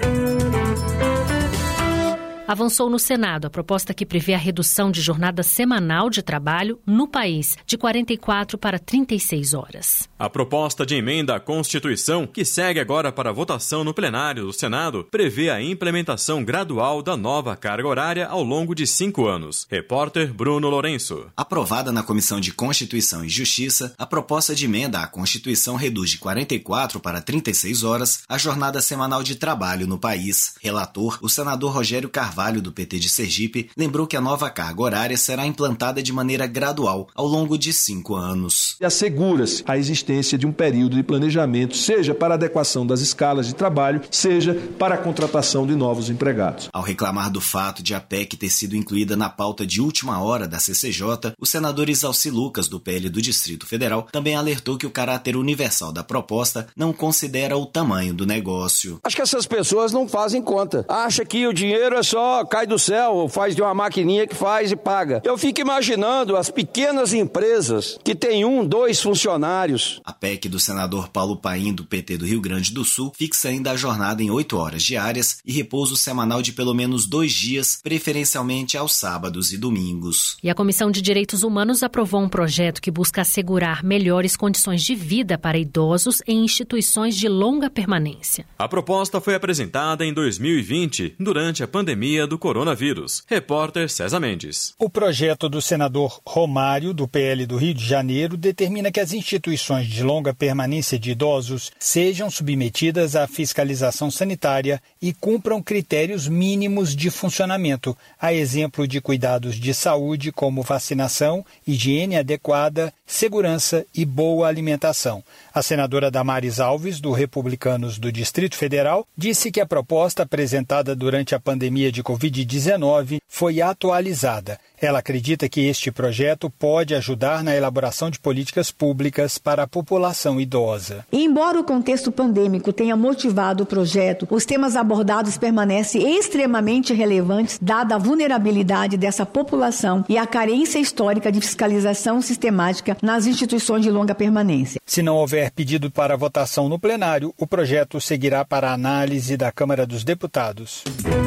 S25: Avançou no Senado a proposta que prevê a redução de jornada semanal de trabalho no país, de quarenta e quatro para trinta e seis horas.
S11: A proposta de emenda à Constituição, que segue agora para votação no plenário do Senado, prevê a implementação gradual da nova carga horária ao longo de cinco anos. Repórter Bruno Lourenço.
S16: Aprovada na Comissão de Constituição e Justiça, a proposta de emenda à Constituição reduz de quarenta e quatro para trinta e seis horas a jornada semanal de trabalho no país. Relator, o senador Rogério Carvalho, do P T de Sergipe, lembrou que a nova carga horária será implantada de maneira gradual ao longo de cinco anos.
S18: Assegura-se a existência de um período de planejamento, seja para adequação das escalas de trabalho, seja para a contratação de novos empregados.
S16: Ao reclamar do fato de a P E C ter sido incluída na pauta de última hora da C C J, o senador Isalci Lucas, do P L do Distrito Federal, também alertou que o caráter universal da proposta não considera o tamanho do negócio.
S1: Acho que essas pessoas não fazem conta. Acha que o dinheiro é só cai do céu, faz de uma maquininha que faz e paga. Eu fico imaginando as pequenas empresas que têm um, dois funcionários.
S16: A P E C do senador Paulo Paim, do P T do Rio Grande do Sul, fixa ainda a jornada em oito horas diárias e repouso semanal de pelo menos dois dias, preferencialmente aos sábados e domingos.
S25: E a Comissão de Direitos Humanos aprovou um projeto que busca assegurar melhores condições de vida para idosos em instituições de longa permanência.
S11: A proposta foi apresentada em dois mil e vinte, durante a pandemia do coronavírus. Repórter César Mendes.
S26: O projeto do senador Romário, do P L do Rio de Janeiro, determina que as instituições de longa permanência de idosos sejam submetidas à fiscalização sanitária e cumpram critérios mínimos de funcionamento, a exemplo de cuidados de saúde como vacinação, higiene adequada, segurança e boa alimentação. A senadora Damares Alves, do Republicanos do Distrito Federal, disse que a proposta apresentada durante a pandemia de covid dezenove foi atualizada. Ela acredita que este projeto pode ajudar na elaboração de políticas públicas para a população idosa.
S19: Embora o contexto pandêmico tenha motivado o projeto, os temas abordados permanecem extremamente relevantes, dada a vulnerabilidade dessa população e a carência histórica de fiscalização sistemática nas instituições de longa permanência.
S26: Se não houver pedido para votação no plenário, o projeto seguirá para a análise da Câmara dos Deputados.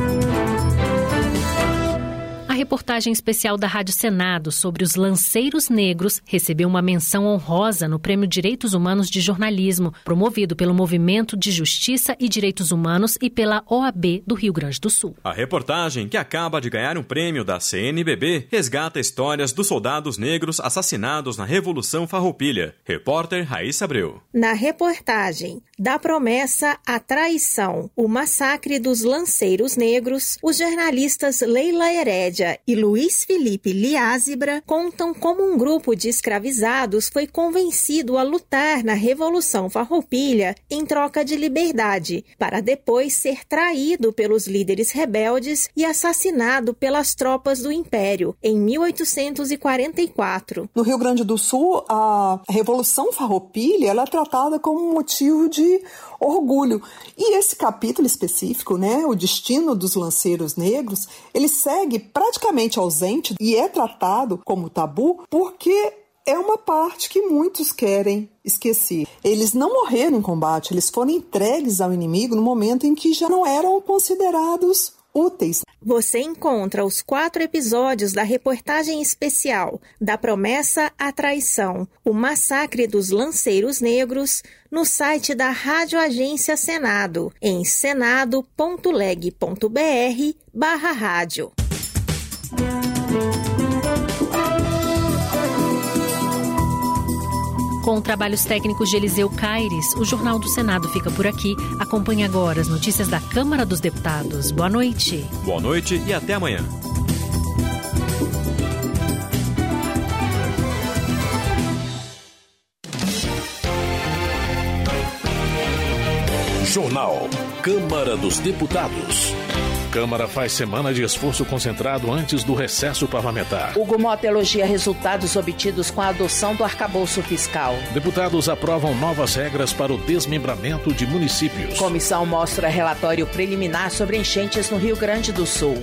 S25: A reportagem especial da Rádio Senado sobre os lanceiros negros recebeu uma menção honrosa no Prêmio Direitos Humanos de Jornalismo, promovido pelo Movimento de Justiça e Direitos Humanos e pela O A B do Rio Grande do Sul.
S11: A reportagem, que acaba de ganhar um prêmio da C N B B, resgata histórias dos soldados negros assassinados na Revolução Farroupilha. Repórter Raíssa Abreu.
S20: Na reportagem, da promessa à traição, o massacre dos lanceiros negros, os jornalistas Leila Herédia Lídia e Luiz Felipe Liázebra contam como um grupo de escravizados foi convencido a lutar na Revolução Farroupilha em troca de liberdade, para depois ser traído pelos líderes rebeldes e assassinado pelas tropas do Império em mil oitocentos e quarenta e quatro.
S2: No Rio Grande do Sul, a Revolução Farroupilha ela é tratada como um motivo de orgulho. E esse capítulo específico, né, o destino dos lanceiros negros, ele segue praticamente ausente e é tratado como tabu porque é uma parte que muitos querem esquecer. Eles não morreram em combate, eles foram entregues ao inimigo no momento em que já não eram considerados úteis.
S20: Você encontra os quatro episódios da reportagem especial Da Promessa à Traição, o Massacre dos Lanceiros Negros, no site da Rádio Agência Senado, em senado ponto leg ponto br barra rádio.
S25: Com trabalhos técnicos de Eliseu Caires, o Jornal do Senado fica por aqui. Acompanhe agora as notícias da Câmara dos Deputados. Boa noite.
S11: Boa noite e até amanhã.
S3: Jornal Câmara dos Deputados. Câmara faz semana de esforço concentrado antes do recesso parlamentar.
S5: Hugo Mota elogia resultados obtidos com a adoção do arcabouço fiscal.
S3: Deputados aprovam novas regras para o desmembramento de municípios.
S5: Comissão mostra relatório preliminar sobre enchentes no Rio Grande do Sul.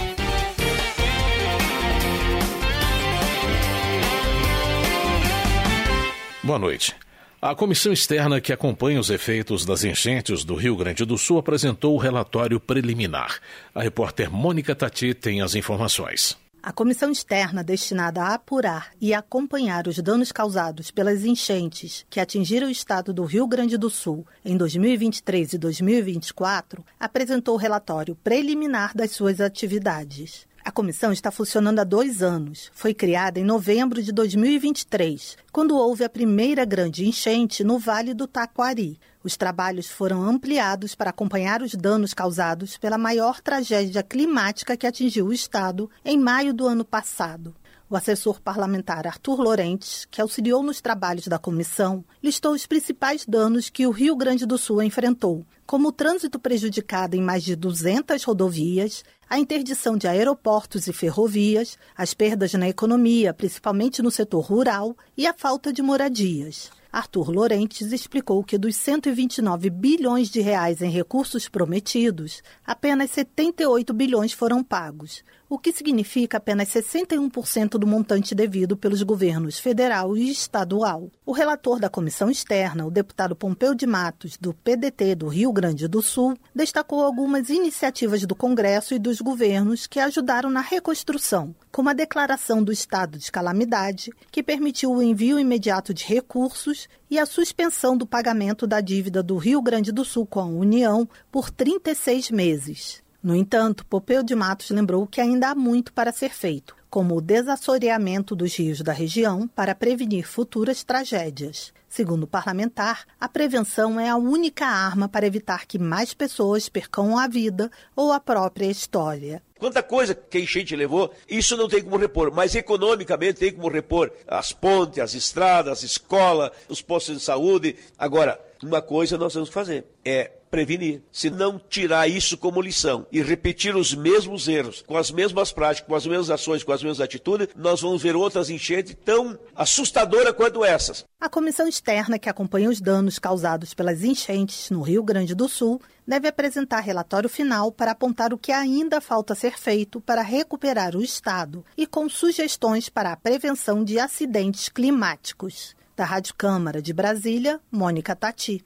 S3: Boa noite. A comissão externa que acompanha os efeitos das enchentes do Rio Grande do Sul apresentou o relatório preliminar. A repórter Mônica Tati tem as informações.
S6: A comissão externa destinada a apurar e acompanhar os danos causados pelas enchentes que atingiram o estado do Rio Grande do Sul em dois mil e vinte e três e dois mil e vinte e quatro apresentou o relatório preliminar das suas atividades. A comissão está funcionando há dois anos. Foi criada em novembro de dois mil e vinte e três, quando houve a primeira grande enchente no Vale do Taquari. Os trabalhos foram ampliados para acompanhar os danos causados pela maior tragédia climática que atingiu o estado em maio do ano passado. O assessor parlamentar Arthur Lorentes, que auxiliou nos trabalhos da comissão, listou os principais danos que o Rio Grande do Sul enfrentou, como o trânsito prejudicado em mais de duzentas rodovias, a interdição de aeroportos e ferrovias, as perdas na economia, principalmente no setor rural, e a falta de moradias. Arthur Lorentes explicou que dos cento e vinte e nove bilhões de reais em recursos prometidos, apenas setenta e oito bilhões foram pagos, o que significa apenas sessenta e um por cento do montante devido pelos governos federal e estadual. O relator da comissão externa, o deputado Pompeu de Matos, do P D T do Rio Grande do Sul, destacou algumas iniciativas do Congresso e dos governos que ajudaram na reconstrução, como a declaração do estado de calamidade, que permitiu o envio imediato de recursos, e a suspensão do pagamento da dívida do Rio Grande do Sul com a União por trinta e seis meses. No entanto, Pompeu de Matos lembrou que ainda há muito para ser feito, como o desassoreamento dos rios da região para prevenir futuras tragédias. Segundo o parlamentar, a prevenção é a única arma para evitar que mais pessoas percam a vida ou a própria história.
S21: Quanta coisa que a enchente levou, isso não tem como repor, mas economicamente tem como repor as pontes, as estradas, as escolas, os postos de saúde. Agora, uma coisa nós vamos fazer, é prevenir. Se não tirar isso como lição e repetir os mesmos erros, com as mesmas práticas, com as mesmas ações, com as mesmas atitudes, nós vamos ver outras enchentes tão assustadoras quanto essas.
S6: A comissão externa que acompanha os danos causados pelas enchentes no Rio Grande do Sul deve apresentar relatório final para apontar o que ainda falta ser feito para recuperar o estado e com sugestões para a prevenção de acidentes climáticos. Da Rádio Câmara de Brasília, Mônica Tati.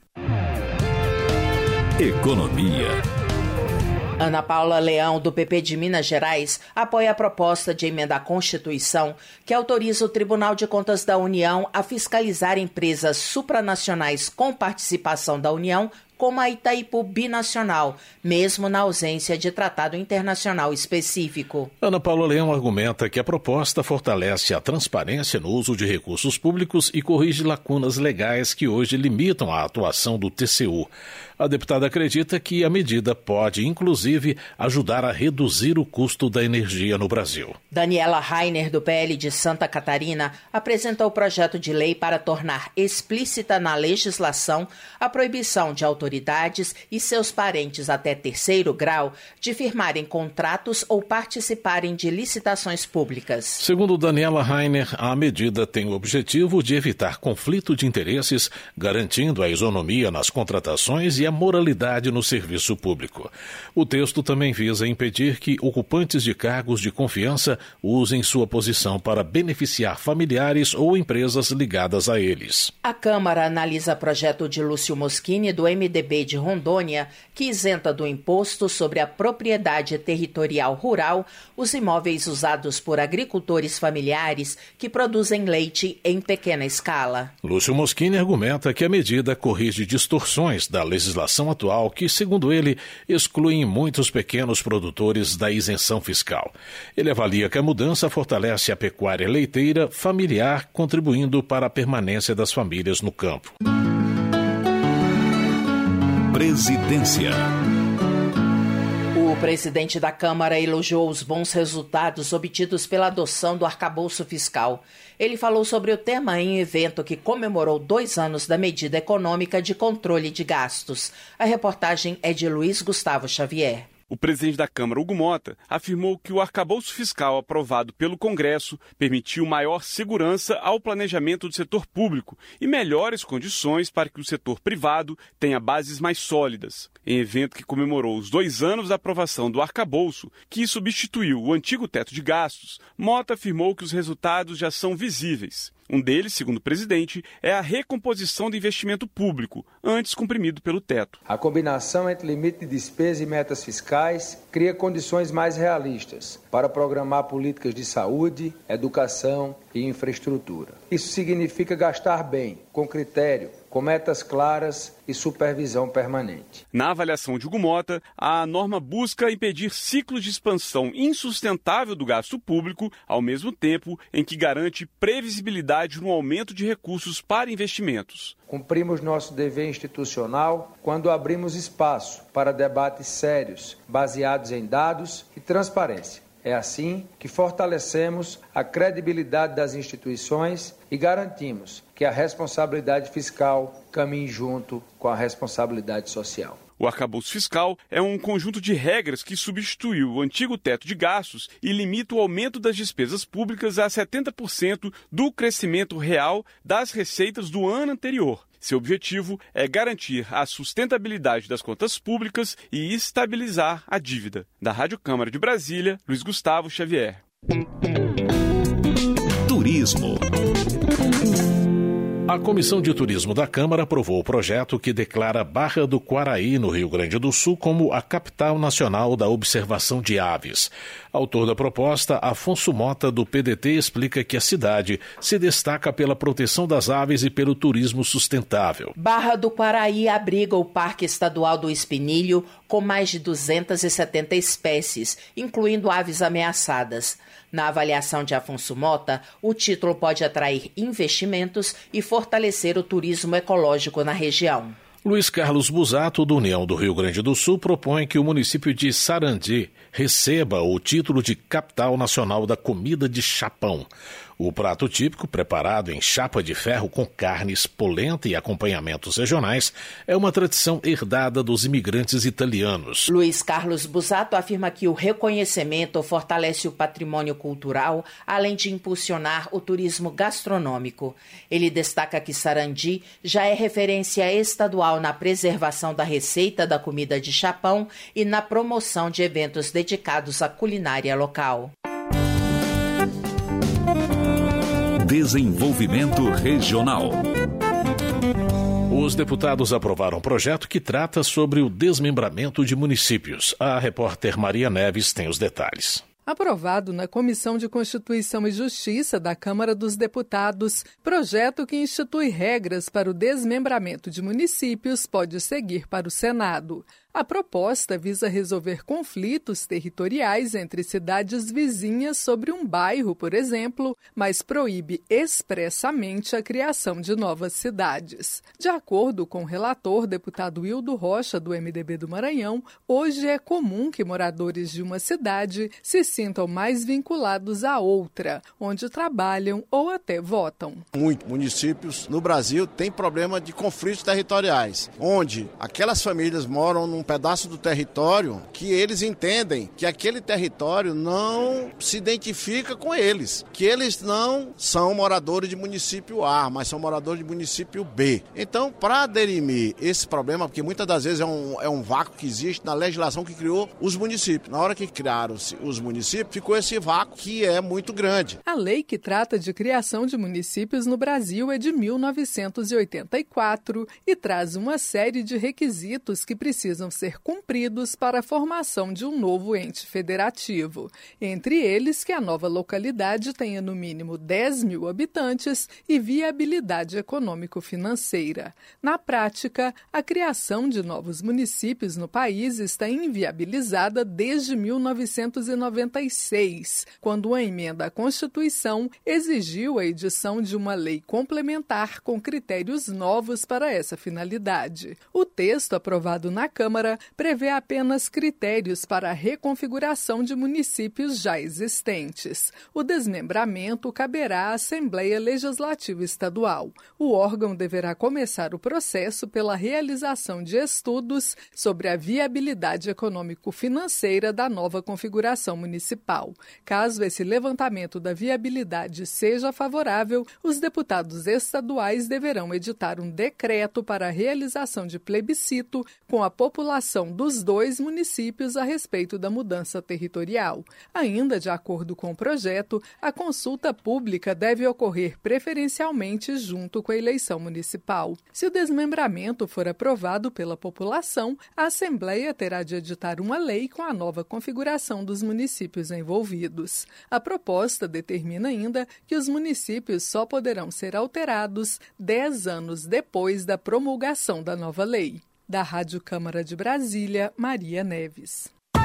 S3: Economia.
S5: Ana Paula Leão, do P P de Minas Gerais, apoia a proposta de emenda à Constituição que autoriza o Tribunal de Contas da União a fiscalizar empresas supranacionais com participação da União como a Itaipu Binacional, mesmo na ausência de tratado internacional específico.
S3: Ana Paula Leão argumenta que a proposta fortalece a transparência no uso de recursos públicos e corrige lacunas legais que hoje limitam a atuação do T C U. A deputada acredita que a medida pode, inclusive, ajudar a reduzir o custo da energia no Brasil.
S5: Daniela Rainer, do P L de Santa Catarina, apresentou o projeto de lei para tornar explícita na legislação a proibição de autoridades e seus parentes até terceiro grau de firmarem contratos ou participarem de licitações públicas.
S3: Segundo Daniela Rainer, a medida tem o objetivo de evitar conflito de interesses, garantindo a isonomia nas contratações e a moralidade no serviço público. O texto também visa impedir que ocupantes de cargos de confiança usem sua posição para beneficiar familiares ou empresas ligadas a eles.
S5: A Câmara analisa projeto de Lúcio Moschini, do M D B de Rondônia, que isenta do imposto sobre a propriedade territorial rural os imóveis usados por agricultores familiares que produzem leite em pequena escala.
S3: Lúcio Moschini argumenta que a medida corrige distorções da legislação atual que, segundo ele, excluem muitos pequenos produtores da isenção fiscal. Ele avalia que a mudança fortalece a pecuária leiteira familiar, contribuindo para a permanência das famílias no campo.
S7: Presidência.
S5: O presidente da Câmara elogiou os bons resultados obtidos pela adoção do arcabouço fiscal. Ele falou sobre o tema em evento que comemorou dois anos da medida econômica de controle de gastos. A reportagem é de Luiz Gustavo Xavier.
S8: O presidente da Câmara, Hugo Mota, afirmou que o arcabouço fiscal aprovado pelo Congresso permitiu maior segurança ao planejamento do setor público e melhores condições para que o setor privado tenha bases mais sólidas. Em evento que comemorou os dois anos da aprovação do arcabouço, que substituiu o antigo teto de gastos, Mota afirmou que os resultados já são visíveis. Um deles, segundo o presidente, é a recomposição do investimento público, antes comprimido pelo teto.
S9: A combinação entre limite de despesa e metas fiscais cria condições mais realistas para programar políticas de saúde, educação e infraestrutura. Isso significa gastar bem, com critério, com metas claras e supervisão permanente.
S8: Na avaliação de Hugo Mota, a norma busca impedir ciclos de expansão insustentável do gasto público, ao mesmo tempo em que garante previsibilidade no aumento de recursos para investimentos.
S9: Cumprimos nosso dever institucional quando abrimos espaço para debates sérios, baseados em dados e transparência. É assim que fortalecemos a credibilidade das instituições e garantimos que a responsabilidade fiscal caminhe junto com a responsabilidade social.
S8: O arcabouço fiscal é um conjunto de regras que substituiu o antigo teto de gastos e limita o aumento das despesas públicas a setenta por cento do crescimento real das receitas do ano anterior. Seu objetivo é garantir a sustentabilidade das contas públicas e estabilizar a dívida. Da Rádio Câmara de Brasília, Luiz Gustavo Xavier.
S7: Turismo.
S3: A Comissão de Turismo da Câmara aprovou o projeto que declara Barra do Quaraí, no Rio Grande do Sul, como a capital nacional da observação de aves. Autor da proposta, Afonso Mota, do P D T, explica que a cidade se destaca pela proteção das aves e pelo turismo sustentável.
S5: Barra do Quaraí abriga o Parque Estadual do Espinilho, com mais de duzentas e setenta espécies, incluindo aves ameaçadas. Na avaliação de Afonso Mota, o título pode atrair investimentos e fortalecer o turismo ecológico na região.
S3: Luiz Carlos Busato, do União do Rio Grande do Sul, propõe que o município de Sarandi receba o título de Capital Nacional da Comida de Chapão. O prato típico, preparado em chapa de ferro com carnes, polenta e acompanhamentos regionais, é uma tradição herdada dos imigrantes italianos.
S5: Luiz Carlos Busato afirma que o reconhecimento fortalece o patrimônio cultural, além de impulsionar o turismo gastronômico. Ele destaca que Sarandi já é referência estadual na preservação da receita da comida de chapão e na promoção de eventos dedicados à culinária local.
S7: Desenvolvimento Regional.
S3: Os deputados aprovaram um projeto que trata sobre o desmembramento de municípios. A repórter Maria Neves tem os detalhes.
S22: A
S10: aprovado na Comissão de Constituição e Justiça da Câmara dos Deputados, projeto que institui regras para o desmembramento de municípios pode seguir para o Senado. A proposta visa resolver conflitos territoriais entre cidades vizinhas sobre um bairro, por exemplo, mas proíbe expressamente a criação de novas cidades. De acordo com o relator, deputado Hildo Rocha, do M D B do Maranhão, hoje é comum que moradores de uma cidade se sintam mais vinculados a outra, onde trabalham ou até votam.
S12: Muitos municípios no Brasil têm problema de conflitos territoriais, onde aquelas famílias moram num um pedaço do território que eles entendem que aquele território não se identifica com eles, que eles não são moradores de município A, mas são moradores de município B. Então, para derimir esse problema, porque muitas das vezes é um, é um vácuo que existe na legislação que criou os municípios. Na hora que criaram-se os municípios, ficou esse vácuo que é muito grande.
S10: A lei que trata de criação de municípios no Brasil é de mil novecentos e oitenta e quatro e traz uma série de requisitos que precisam ser cumpridos para a formação de um novo ente federativo. Entre eles, que a nova localidade tenha no mínimo dez mil habitantes e viabilidade econômico-financeira. Na prática, a criação de novos municípios no país está inviabilizada desde mil novecentos e noventa e seis, quando a emenda à Constituição exigiu a edição de uma lei complementar com critérios novos para essa finalidade. O texto aprovado na Câmara prevê apenas critérios para a reconfiguração de municípios já existentes. O desmembramento caberá à Assembleia Legislativa Estadual. O órgão deverá começar o processo pela realização de estudos sobre a viabilidade econômico-financeira da nova configuração municipal. Caso esse levantamento da viabilidade seja favorável, os deputados estaduais deverão editar um decreto para a realização de plebiscito com a população dos dois municípios a respeito da mudança territorial. Ainda de acordo com o projeto, a consulta pública deve ocorrer preferencialmente junto com a eleição municipal. Se o desmembramento for aprovado pela população, a Assembleia terá de editar uma lei com a nova configuração dos municípios envolvidos. A proposta determina ainda que os municípios só poderão ser alterados dez anos depois da promulgação da nova lei. Da Rádio Câmara de Brasília, Maria Neves.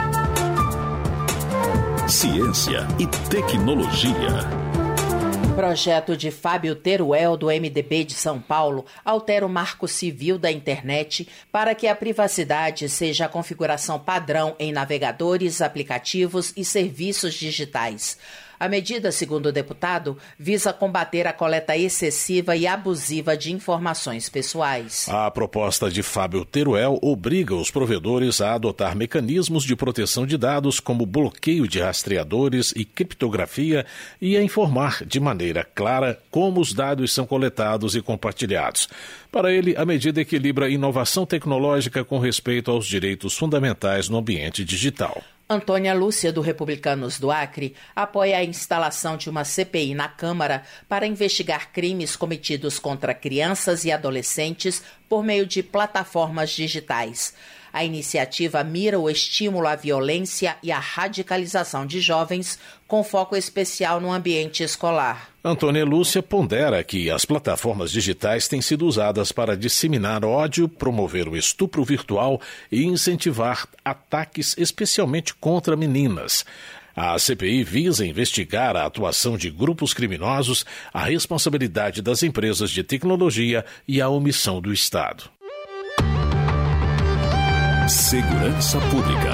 S7: Ciência e tecnologia.
S5: Projeto de Fábio Teruel, do M D B de São Paulo, altera o marco civil da internet para que a privacidade seja a configuração padrão em navegadores, aplicativos e serviços digitais. A medida, segundo o deputado, visa combater a coleta excessiva e abusiva de informações pessoais.
S3: A proposta de Fábio Teruel obriga os provedores a adotar mecanismos de proteção de dados como bloqueio de rastreadores e criptografia e a informar de maneira clara como os dados são coletados e compartilhados. Para ele, a medida equilibra inovação tecnológica com respeito aos direitos fundamentais no ambiente digital.
S5: Antônia Lúcia, do Republicanos do Acre, apoia a instalação de uma C P I na Câmara para investigar crimes cometidos contra crianças e adolescentes por meio de plataformas digitais. A iniciativa mira o estímulo à violência e à radicalização de jovens, com foco especial no ambiente escolar.
S3: Antônia Lúcia pondera que as plataformas digitais têm sido usadas para disseminar ódio, promover o estupro virtual e incentivar ataques especialmente contra meninas. A C P I visa investigar a atuação de grupos criminosos, a responsabilidade das empresas de tecnologia e a omissão do Estado.
S7: Segurança Pública.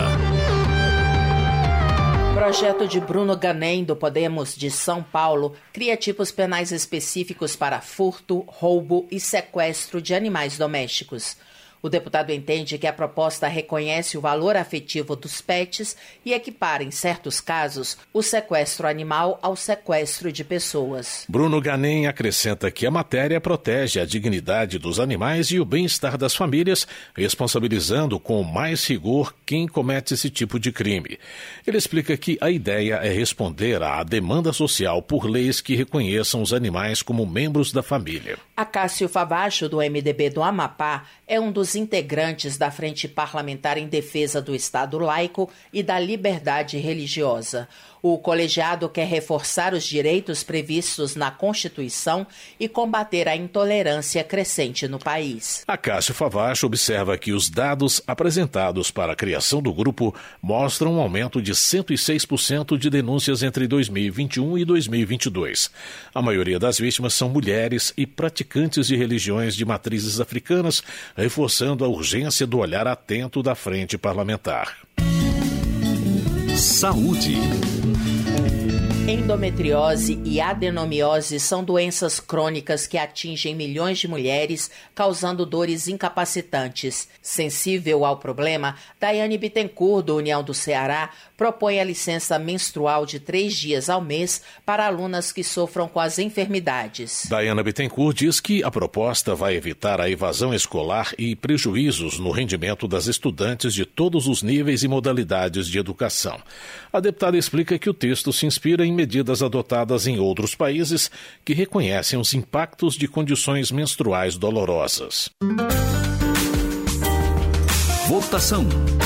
S5: Projeto de Bruno Ganem, do Podemos de São Paulo, cria tipos penais específicos para furto, roubo e sequestro de animais domésticos. O deputado entende que a proposta reconhece o valor afetivo dos pets e equipara, em certos casos, o sequestro animal ao sequestro de pessoas.
S3: Bruno Ganem acrescenta que a matéria protege a dignidade dos animais e o bem-estar das famílias, responsabilizando com mais rigor quem comete esse tipo de crime. Ele explica que a ideia é responder à demanda social por leis que reconheçam os animais como membros da família.
S5: Acácio Favacho, do M D B do Amapá, é um dos integrantes da Frente Parlamentar em Defesa do Estado Laico e da Liberdade Religiosa. O colegiado quer reforçar os direitos previstos na Constituição e combater a intolerância crescente no país.
S3: A Cássio Favacho observa que os dados apresentados para a criação do grupo mostram um aumento de cento e seis por cento de denúncias entre dois mil e vinte e um e dois mil e vinte e dois. A maioria das vítimas são mulheres e praticantes de religiões de matrizes africanas, reforçando a urgência do olhar atento da frente parlamentar.
S7: Saúde.
S5: Endometriose e adenomiose são doenças crônicas que atingem milhões de mulheres, causando dores incapacitantes. Sensível ao problema, Daiane Bittencourt, do União do Ceará, propõe a licença menstrual de três dias ao mês para alunas que sofram com as enfermidades.
S3: Daiane Bittencourt diz que a proposta vai evitar a evasão escolar e prejuízos no rendimento das estudantes de todos os níveis e modalidades de educação. A deputada explica que o texto se inspira em medidas adotadas em outros países que reconhecem os impactos de condições menstruais dolorosas.
S7: Votação.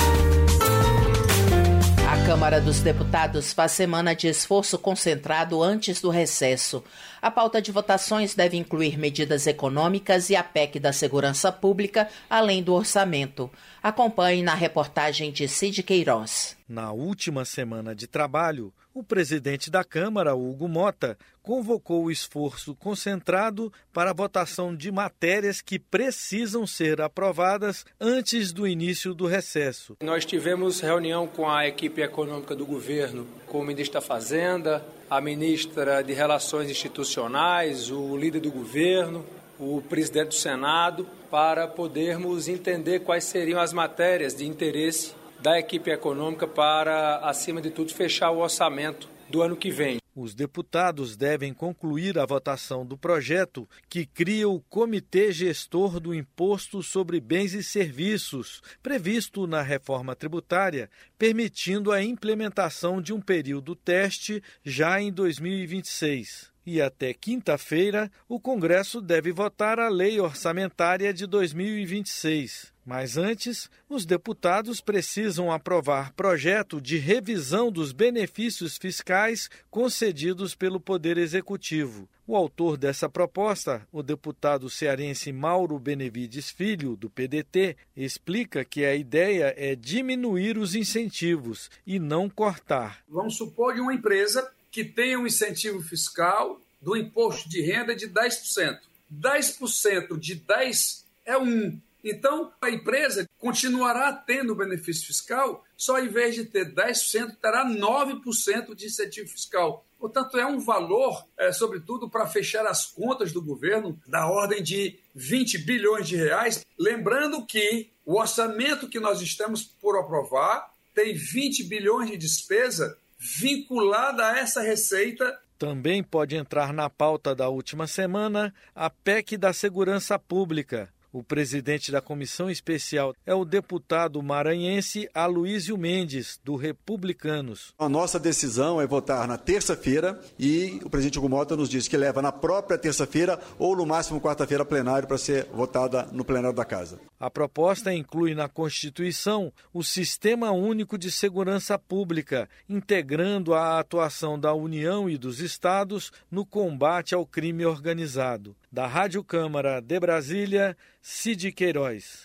S5: A Câmara dos Deputados faz semana de esforço concentrado antes do recesso. A pauta de votações deve incluir medidas econômicas e a P E C da Segurança Pública, além do orçamento. Acompanhe na reportagem de Cid Queiroz.
S13: Na última semana de trabalho, o presidente da Câmara, Hugo Mota, convocou o esforço concentrado para a votação de matérias que precisam ser aprovadas antes do início do recesso.
S15: Nós tivemos reunião com a equipe econômica do governo, com o ministro da Fazenda, a ministra de Relações Institucionais, o líder do governo, o presidente do Senado, para podermos entender quais seriam as matérias de interesse da equipe econômica para, acima de tudo, fechar o orçamento do ano que vem.
S13: Os deputados devem concluir a votação do projeto que cria o Comitê Gestor do Imposto sobre Bens e Serviços, previsto na reforma tributária, permitindo a implementação de um período teste já em dois mil e vinte e seis. E até quinta-feira, o Congresso deve votar a Lei Orçamentária de dois mil e vinte e seis. Mas antes, os deputados precisam aprovar projeto de revisão dos benefícios fiscais concedidos pelo Poder Executivo. O autor dessa proposta, o deputado cearense Mauro Benevides Filho, do P D T, explica que a ideia é diminuir os incentivos e não cortar.
S17: Vamos supor que uma empresa que tenha um incentivo fiscal do imposto de renda de dez por cento. dez por cento de dez é um. Então, a empresa continuará tendo benefício fiscal, só em vez de ter dez por cento, terá nove por cento de incentivo fiscal. Portanto, é um valor, é, sobretudo, para fechar as contas do governo, da ordem de vinte bilhões de reais. Lembrando que o orçamento que nós estamos por aprovar tem vinte bilhões de despesa vinculada a essa receita.
S13: Também pode entrar na pauta da última semana a P E C da Segurança Pública. O presidente da comissão especial é o deputado maranhense Aloísio Mendes, do Republicanos.
S22: A nossa decisão é votar na terça-feira e o presidente Hugo Mota nos disse que leva na própria terça-feira ou no máximo quarta-feira plenário para ser votada no plenário da Casa.
S13: A proposta inclui na Constituição o Sistema Único de Segurança Pública, integrando a atuação da União e dos Estados no combate ao crime organizado. Da Rádio Câmara de Brasília, Cid Queiroz.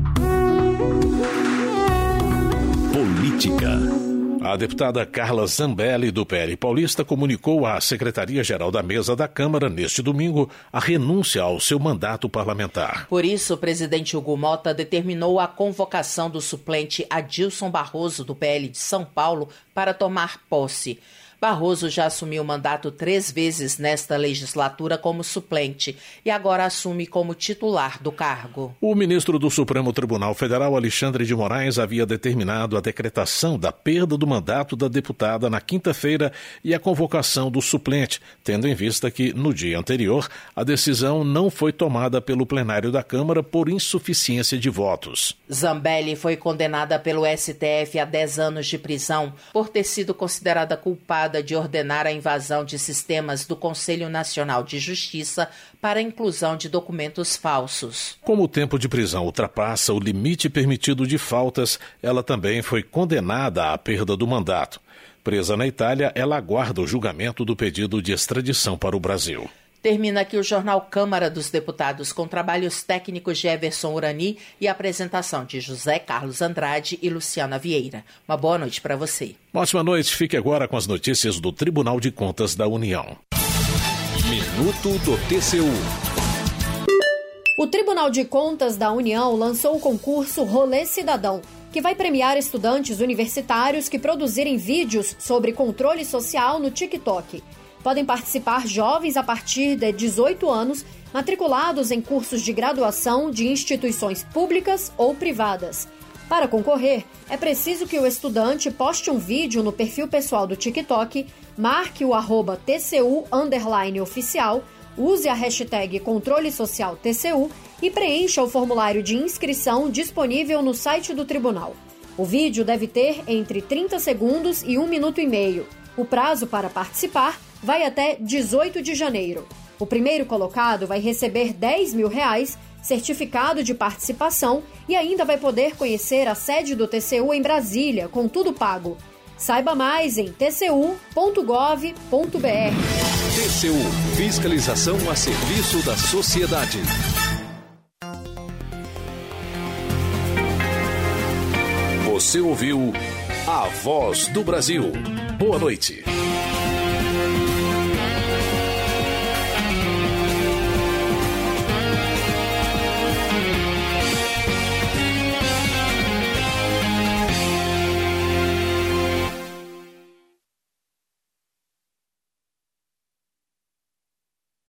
S7: Política.
S3: A deputada Carla Zambelli, do P L Paulista, comunicou à Secretaria-Geral da Mesa da Câmara, neste domingo, a renúncia ao seu mandato parlamentar.
S5: Por isso, o presidente Hugo Mota determinou a convocação do suplente Adilson Barroso, do P L de São Paulo, para tomar posse. Barroso já assumiu o mandato três vezes nesta legislatura como suplente e agora assume como titular do cargo.
S3: O ministro do Supremo Tribunal Federal, Alexandre de Moraes, havia determinado a decretação da perda do mandato da deputada na quinta-feira e a convocação do suplente, tendo em vista que, no dia anterior, a decisão não foi tomada pelo plenário da Câmara por insuficiência de votos.
S5: Zambelli foi condenada pelo S T F a dez anos de prisão por ter sido considerada culpada de ordenar a invasão de sistemas do Conselho Nacional de Justiça para a inclusão de documentos falsos.
S3: Como o tempo de prisão ultrapassa o limite permitido de faltas, ela também foi condenada à perda do mandato. Presa na Itália, ela aguarda o julgamento do pedido de extradição para o Brasil.
S5: Termina aqui o Jornal Câmara dos Deputados, com trabalhos técnicos de Everson Urani e apresentação de José Carlos Andrade e Luciana Vieira. Uma boa noite para você.
S3: Ótima noite. Fique agora com as notícias do Tribunal de Contas da União.
S7: Minuto do T C U.
S1: O Tribunal de Contas da União lançou o concurso Rolê Cidadão, que vai premiar estudantes universitários que produzirem vídeos sobre controle social no TikTok. Podem participar jovens a partir de dezoito anos, matriculados em cursos de graduação de instituições públicas ou privadas. Para concorrer, é preciso que o estudante poste um vídeo no perfil pessoal do TikTok, marque o arroba T C U underline oficial, use a hashtag Controle Social T C U e preencha o formulário de inscrição disponível no site do tribunal. O vídeo deve ter entre trinta segundos e um minuto e meio. O prazo para participar vai até dezoito de janeiro. O primeiro colocado vai receber dez mil reais, certificado de participação e ainda vai poder conhecer a sede do T C U em Brasília, com tudo pago. Saiba mais em t c u ponto gov ponto b r.
S7: T C U, fiscalização a serviço da sociedade. Você ouviu A Voz do Brasil. Boa noite.